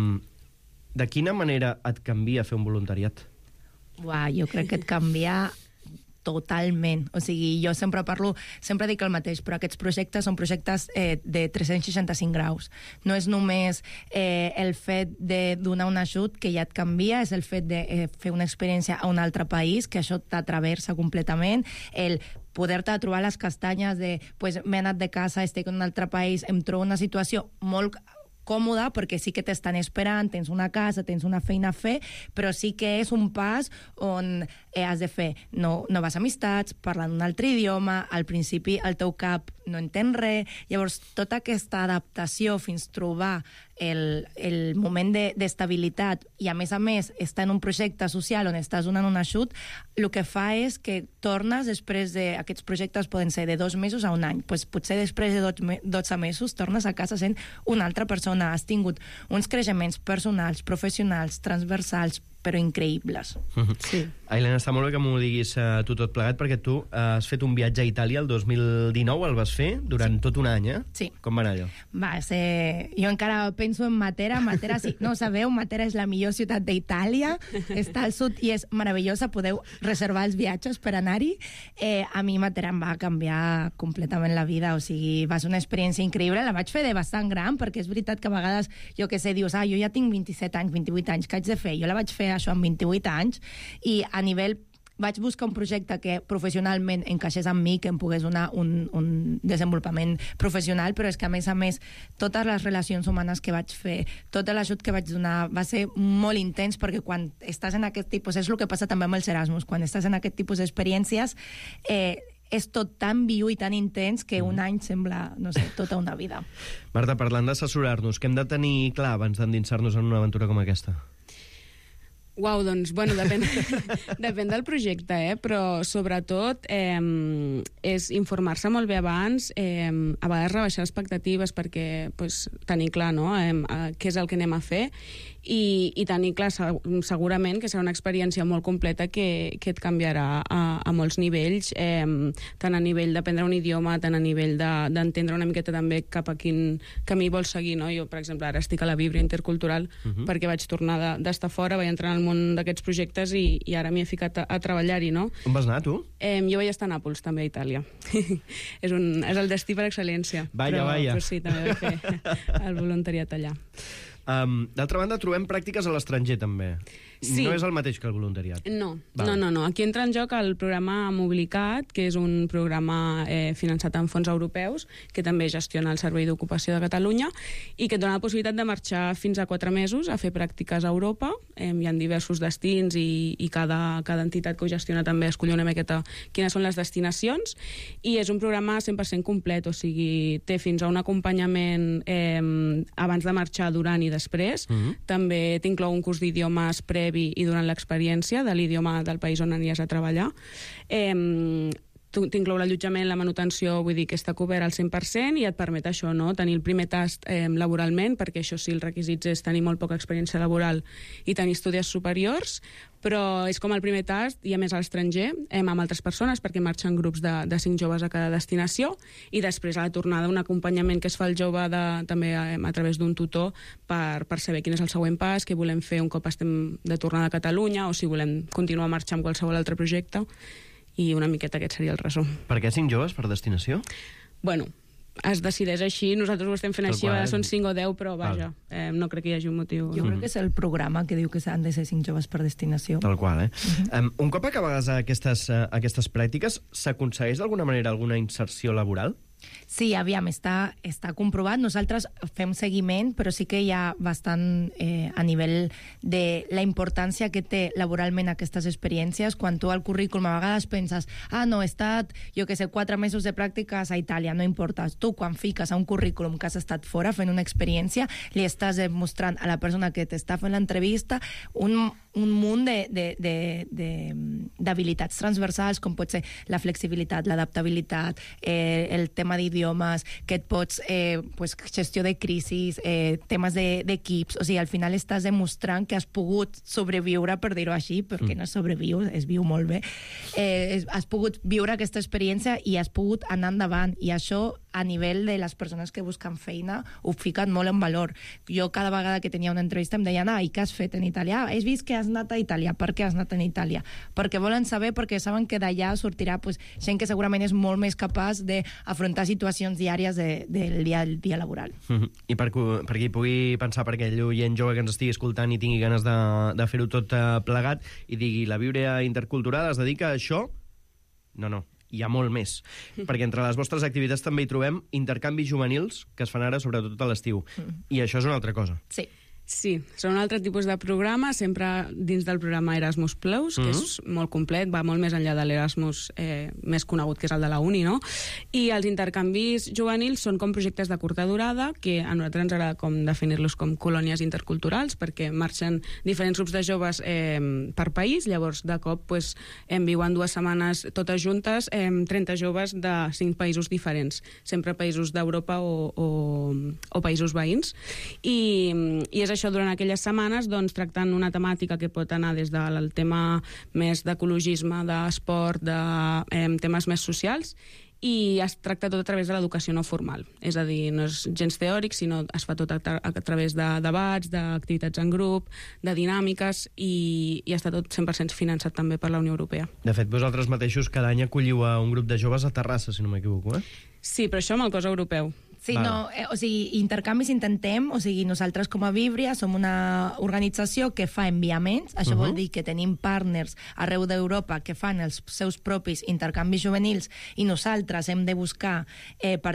De quina manera et canvia fer un voluntariat? Jo crec que et canvia totalment. O sigui, jo sempre dic el mateix, però aquests projectes són projectes de 365 graus. No és només el fet de donar un ajut que ja et canvia, és el fet de fer una experiència a un altre país, que això t'atraversa completament, el poder-te trobar les castanyes de m'he anat de casa, estic en un altre país, em trobo una situació molt còmoda, perquè sí que t'estan esperant, tens una casa, tens una feina a fer, però sí que és un pas on has de fer noves amistats, parlant un altre idioma, al principi el teu cap no entén res, llavors tota aquesta adaptació fins trobar el moment d'estabilitat i a més estar en un projecte social on estàs donant un ajut, el que fa és que tornes després d'aquests projectes poden ser de 2 mesos a un any, potser després de 12 mesos tornes a casa sent una altra persona, has tingut uns creixements personals, professionals, transversals, però increïbles. Sí. Ailena, està molt bé que m'ho diguis tu tot plegat, perquè tu has fet un viatge a Itàlia el 2019, el vas fer durant tot un any, Sí. Com va anar allò? Jo encara penso en Matera. Matera, sí, no ho sabeu, Matera és la millor ciutat d'Itàlia, està al sud i és meravellosa, podeu reservar els viatges per anar-hi. A mi Matera em va canviar completament la vida, o sigui, va ser una experiència increïble, la vaig fer de bastant gran, perquè és veritat que a vegades, jo què sé, dius, jo ja tinc 27 anys, 28 anys, què haig de fer? Jo la vaig fer això amb 28 anys i a nivell vaig buscar un projecte que professionalment encaixés amb mi, que em pogués donar un desenvolupament professional, però és que a més totes les relacions humanes que vaig fer, tot l'ajut que vaig donar va ser molt intens, perquè quan estàs en aquest tipus, és el que passa també amb els Erasmus, quan estàs en aquest tipus d'experiències és tot tan viu i tan intens que un any sembla, no sé, tota una vida. Marta, parlant d'assessorar-nos, què hem de tenir clar abans d'endinsar-nos en una aventura com aquesta? Uau, doncs, bueno, depèn del projecte, però sobretot és informar-se molt bé abans, a vegades rebaixar expectatives perquè tenir clar què és el que anem a fer i tenir clar segurament que serà una experiència molt completa que et canviarà a molts nivells, tant a nivell d'aprendre un idioma, tant a nivell d'entendre una miqueta també cap a quin camí vols seguir, no? Jo, per exemple, ara estic a la Víbria Intercultural perquè vaig tornar d'estar fora, vaig entrar en el món d'aquests projectes i ara m'hi he ficat a treballar-hi, no? On vas anar, tu? Jo vaig estar a Nàpols, també, a Itàlia. És el destí per excel·lència. Vaya. Però sí, també vaig fer el voluntariat allà. D'altra banda, trobem pràctiques a l'estranger, també. Sí. No és el mateix que el voluntariat. No. Aquí entra en joc el programa Mobilicat, que és un programa finançat amb fons europeus, que també gestiona el Servei d'Ocupació de Catalunya, i que et dona la possibilitat de marxar fins a 4 mesos a fer pràctiques a Europa. Hi ha diversos destins i cada entitat que ho gestiona també escollir una miqueta quines són les destinacions, i és un programa 100% complet, o sigui, té fins a un acompanyament abans de marxar, durant i després. També t'inclou un curs d'idiomes previ i durant l'experiència de l'idioma del país on anies a treballar. T'inclou l'allotjament, la manutenció, vull dir que està cobert al 100% i et permet això, no? Tenir el primer tast laboralment, perquè això sí, els requisits és tenir molt poca experiència laboral i tenir estudis superiors, però és com el primer tast, i a més a l'estranger, amb altres persones, perquè marxen grups de 5 joves a cada destinació, i després a la tornada un acompanyament que es fa al jove també a través d'un tutor per saber quin és el següent pas, què volem fer un cop estem de tornada a Catalunya, o si volem continuar a marxar amb qualsevol altre projecte. I una miqueta aquest seria el resum. Per què 5 joves per destinació? Bueno, es decideix així, nosaltres ho estem fent així, són 5 o 10, però vaja, no crec que hi hagi un motiu. Jo crec que és el programa que diu que s'han de ser 5 joves per destinació. Tal qual, un cop acabades aquestes pràctiques, s'aconsegueix d'alguna manera alguna inserció laboral? Sí, aviam, està comprovat. Nosaltres fem seguiment, però sí que hi ha bastant a nivell de la importància que té laboralment aquestes experiències. Quan tu al currículum a vegades penses no, he estat, 4 mesos de pràctiques a Itàlia, no importa. Tu, quan fiques a un currículum que has estat fora fent una experiència, li estàs demostrant a la persona que t'està fent l'entrevista un munt d'habilitats transversals, com pot ser la flexibilitat, l'adaptabilitat, el tema d'idiomes, que et pots gestió de crisis, temes d'equips, o sigui, al final estàs demostrant que has pogut sobreviure, per dir-ho així, perquè no sobreviu, es viu molt bé, has pogut viure aquesta experiència i has pogut anar endavant, i això a nivell de les persones que busquen feina ho fiquen molt en valor. Jo cada vegada que tenia una entrevista em deien i què has fet en Itàlia? He vist que has anat a Itàlia. Per què has anat a Itàlia? Perquè volen saber, perquè saben que d'allà sortirà gent que segurament és molt més capaç d'afrontar situacions diàries del dia laboral. I per qui pugui pensar, per aquell oient jove que ens estigui escoltant i tingui ganes de fer-ho tot plegat i digui la Víbria Intercultural es dedica a això? No. Hi ha molt més, perquè entre les vostres activitats també hi trobem intercanvis juvenils que es fan ara sobretot a l'estiu, i això és una altra cosa. Sí, són un altre tipus de programa, sempre dins del programa Erasmus+, que és molt complet, va molt més enllà de l'Erasmus més conegut, que és el de la uni, no? I els intercanvis juvenils són com projectes de curta durada, que a nosaltres ens agrada com definir-los com colònies interculturals, perquè marxen diferents grups de joves per país, llavors de cop viuen 2 setmanes totes juntes 30 joves de 5 països diferents, sempre països d'Europa o països veïns, i és això, durant aquelles setmanes, tractant una temàtica que pot anar des del tema més d'ecologisme, d'esport, de temes més socials, i es tracta tot a través de l'educació no formal. És a dir, no és gens teòric, sinó es fa tot a través de debats, d'activitats en grup, de dinàmiques, i està tot 100% finançat també per la Unió Europea. De fet, vosaltres mateixos cada any acolliu a un grup de joves a Terrassa, si no m'equivoco, Sí, però això amb el cos europeu. Sí, intercanvis intentem, nosaltres com a Víbria som una organització que fa enviaments, això vol dir que tenim partners arreu d'Europa que fan els seus propis intercanvis juvenils i nosaltres hem de buscar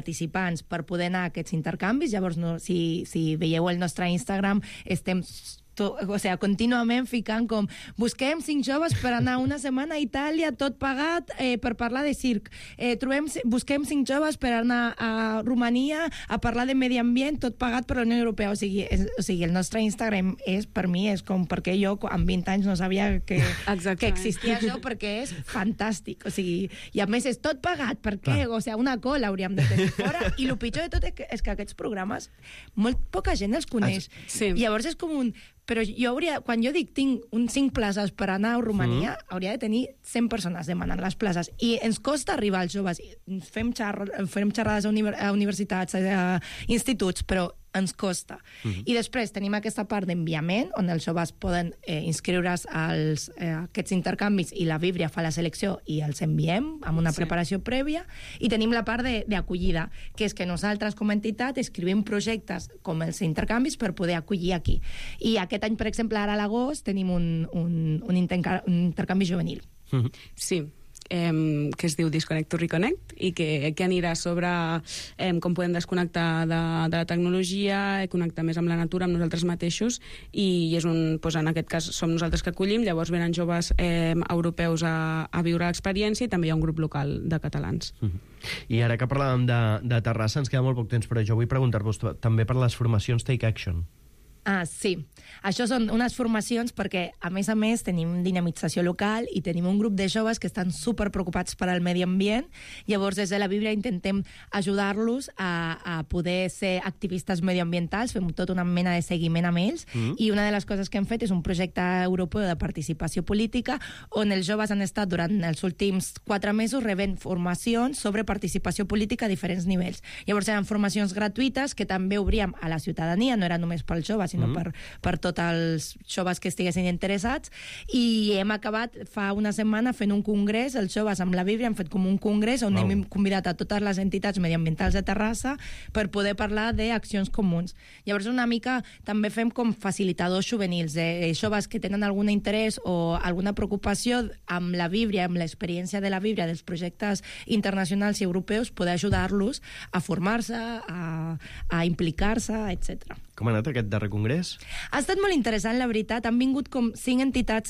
participants per poder anar a aquests intercanvis. Llavors, si veieu el nostre Instagram, estem o sea, contínuament ficant com busquem 5 joves per anar una setmana a Itàlia, tot pagat, per parlar de circ. Busquem 5 joves per anar a Romania a parlar de medi ambient, tot pagat per la Unió Europea. O sigui, el nostre Instagram per mi és com perquè jo amb 20 anys no sabia que existia això, perquè és fantàstic. O sigui, i a més és tot pagat, per què? O sigui, una cola hauríem de tenir fora. I el pitjor de tot és que aquests programes molt poca gent els coneix. Sí. Llavors és com un... Però quan jo dic tinc 5 places per anar a Romania, hauria de tenir 100 persones demanant les places. I ens costa arribar als joves. Fem xerrades a universitats, a instituts, però ens costa. I després tenim aquesta part d'enviament, on els joves poden inscriure's a aquests intercanvis i la Víbria fa la selecció i els enviem amb una preparació prèvia. I tenim la part d'acollida, que és que nosaltres com a entitat escrivim projectes com els intercanvis per poder acollir aquí. I aquest any, per exemple, ara a l'agost tenim un intercanvi juvenil. Sí, que es diu Disconnect to Reconnect i que anirà sobre com podem desconnectar de la tecnologia, connectar més amb la natura, amb nosaltres mateixos, i és doncs en aquest cas som nosaltres que acollim, llavors venen joves europeus a viure l'experiència i també hi ha un grup local de catalans. I ara que parlàvem de Terrassa, ens queda molt poc temps, però jo vull preguntar-vos també per les formacions Take Action. Sí. Això són unes formacions perquè, a més, tenim dinamització local i tenim un grup de joves que estan superpreocupats per al medi ambient. Llavors, des de la Víbria intentem ajudar-los a poder ser activistes medioambientals, fem tota una mena de seguiment amb ells, i una de les coses que hem fet és un projecte europeu de participació política on els joves han estat durant els últims 4 mesos rebent formacions sobre participació política a diferents nivells. Llavors, eren formacions gratuïtes que també obríem a la ciutadania, no era només pels joves, sinó per tots els joves que estiguessin interessats, i hem acabat fa una setmana fent un congrés, els joves amb la Víbria han fet com un congrés on hem convidat a totes les entitats mediambientals de Terrassa per poder parlar d'accions comuns. Llavors una mica també fem com facilitadors juvenils, joves que tenen algun interès o alguna preocupació amb la Víbria, amb l'experiència de la Víbria, dels projectes internacionals i europeus, poder ajudar-los a formar-se, a implicar-se, etc. Com ha anat aquest darrer congrés? Ha estat molt interessant, la veritat. Han vingut com 5 entitats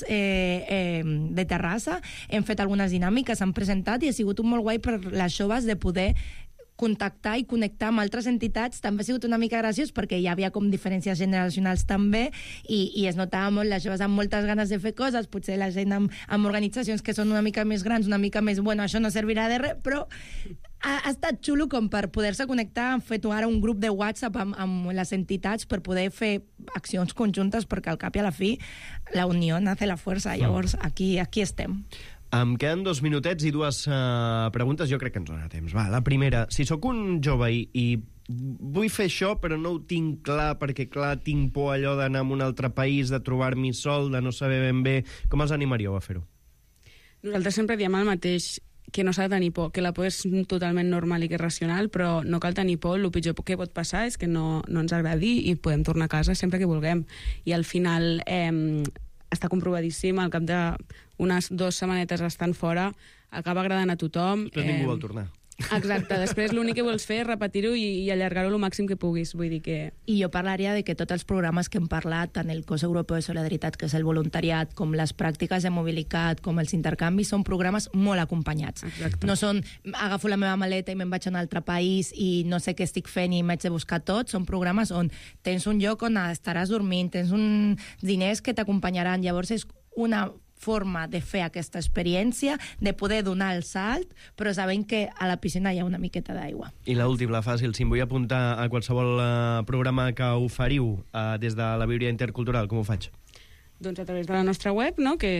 de Terrassa, hem fet algunes dinàmiques, han presentat i ha sigut molt guai per les joves de poder contactar i connectar amb altres entitats. També ha sigut una mica graciós perquè hi havia com diferències generacionals també i es notava molt les joves amb moltes ganes de fer coses, potser la gent amb organitzacions que són una mica més grans, una mica més, bueno, això no servirà de res, però ha estat xulo com per poder-se connectar. Hem fet ara un grup de WhatsApp amb les entitats per poder fer accions conjuntes, perquè al cap i a la fi la unió hace la fuerza. Llavors aquí estem. Em queden 2 minutets i 2 preguntes. Jo crec que ens dona temps. Va, la primera, si sóc un jove i vull fer això, però no ho tinc clar, perquè, clar, tinc por allò d'anar a un altre país, de trobar-m'hi sol, de no saber ben bé, com els animaríeu a fer-ho? Nosaltres sempre diem el mateix, que no s'ha de tenir por, que la por és totalment normal i que és racional, però no cal tenir por. El pitjor que pot passar és que no ens agradi i podem tornar a casa sempre que vulguem. I al final està comprovadíssim, al cap d'unes 2 setmanetes estant fora, acaba agradant a tothom. Després ningú vol tornar. Exacte, després l'únic que vols fer és repetir-ho i allargar-ho el màxim que puguis, vull dir que... I jo parlaria de que tots els programes que hem parlat, tant el Cos Europeu de Solidaritat, que és el voluntariat, com les pràctiques de mobilitat, com els intercanvis, són programes molt acompanyats. Exacte. No són, agafo la meva maleta i me'n vaig a un altre país i no sé què estic fent i m'haig de buscar tot. Són programes on tens un lloc on estaràs dormint, tens diners que t'acompanyaran. Llavors és una forma de fer aquesta experiència, de poder donar el salt, però sabent que a la piscina hi ha una miqueta d'aigua. I l'últim, la fàcil, si em vull apuntar a qualsevol programa que oferiu des de la Víbria Intercultural, com ho faig? Doncs a través de la nostra web, no?, que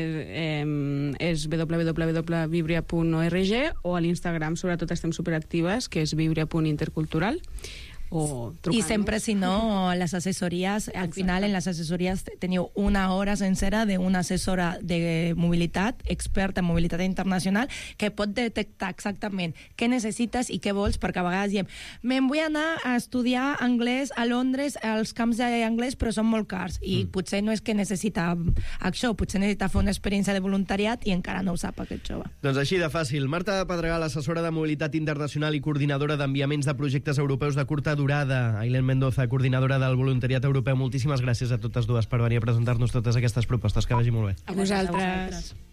és www.vibria.org, o a l'Instagram, sobretot estem superactives, que és vibria.intercultural. I sempre, si no, les assessories, al final en les assessories teniu 1 hora sencera d'una assessora de mobilitat, experta en mobilitat internacional, que pot detectar exactament què necessites i què vols, perquè a vegades diem, me'n vull anar a estudiar anglès a Londres, als camps d'anglès, però són molt cars, i potser no és que necessita això, potser necessita fer una experiència de voluntariat i encara no ho sap aquest jove. Doncs així de fàcil. Marta Pedregal, assessora de mobilitat internacional i coordinadora d'enviaments de projectes europeus de curta Durada, Ailén Mendoza, coordinadora del Voluntariat Europeu. Moltíssimes gràcies a totes dues per venir a presentar-nos totes aquestes propostes. Que vagi molt bé. A vosaltres.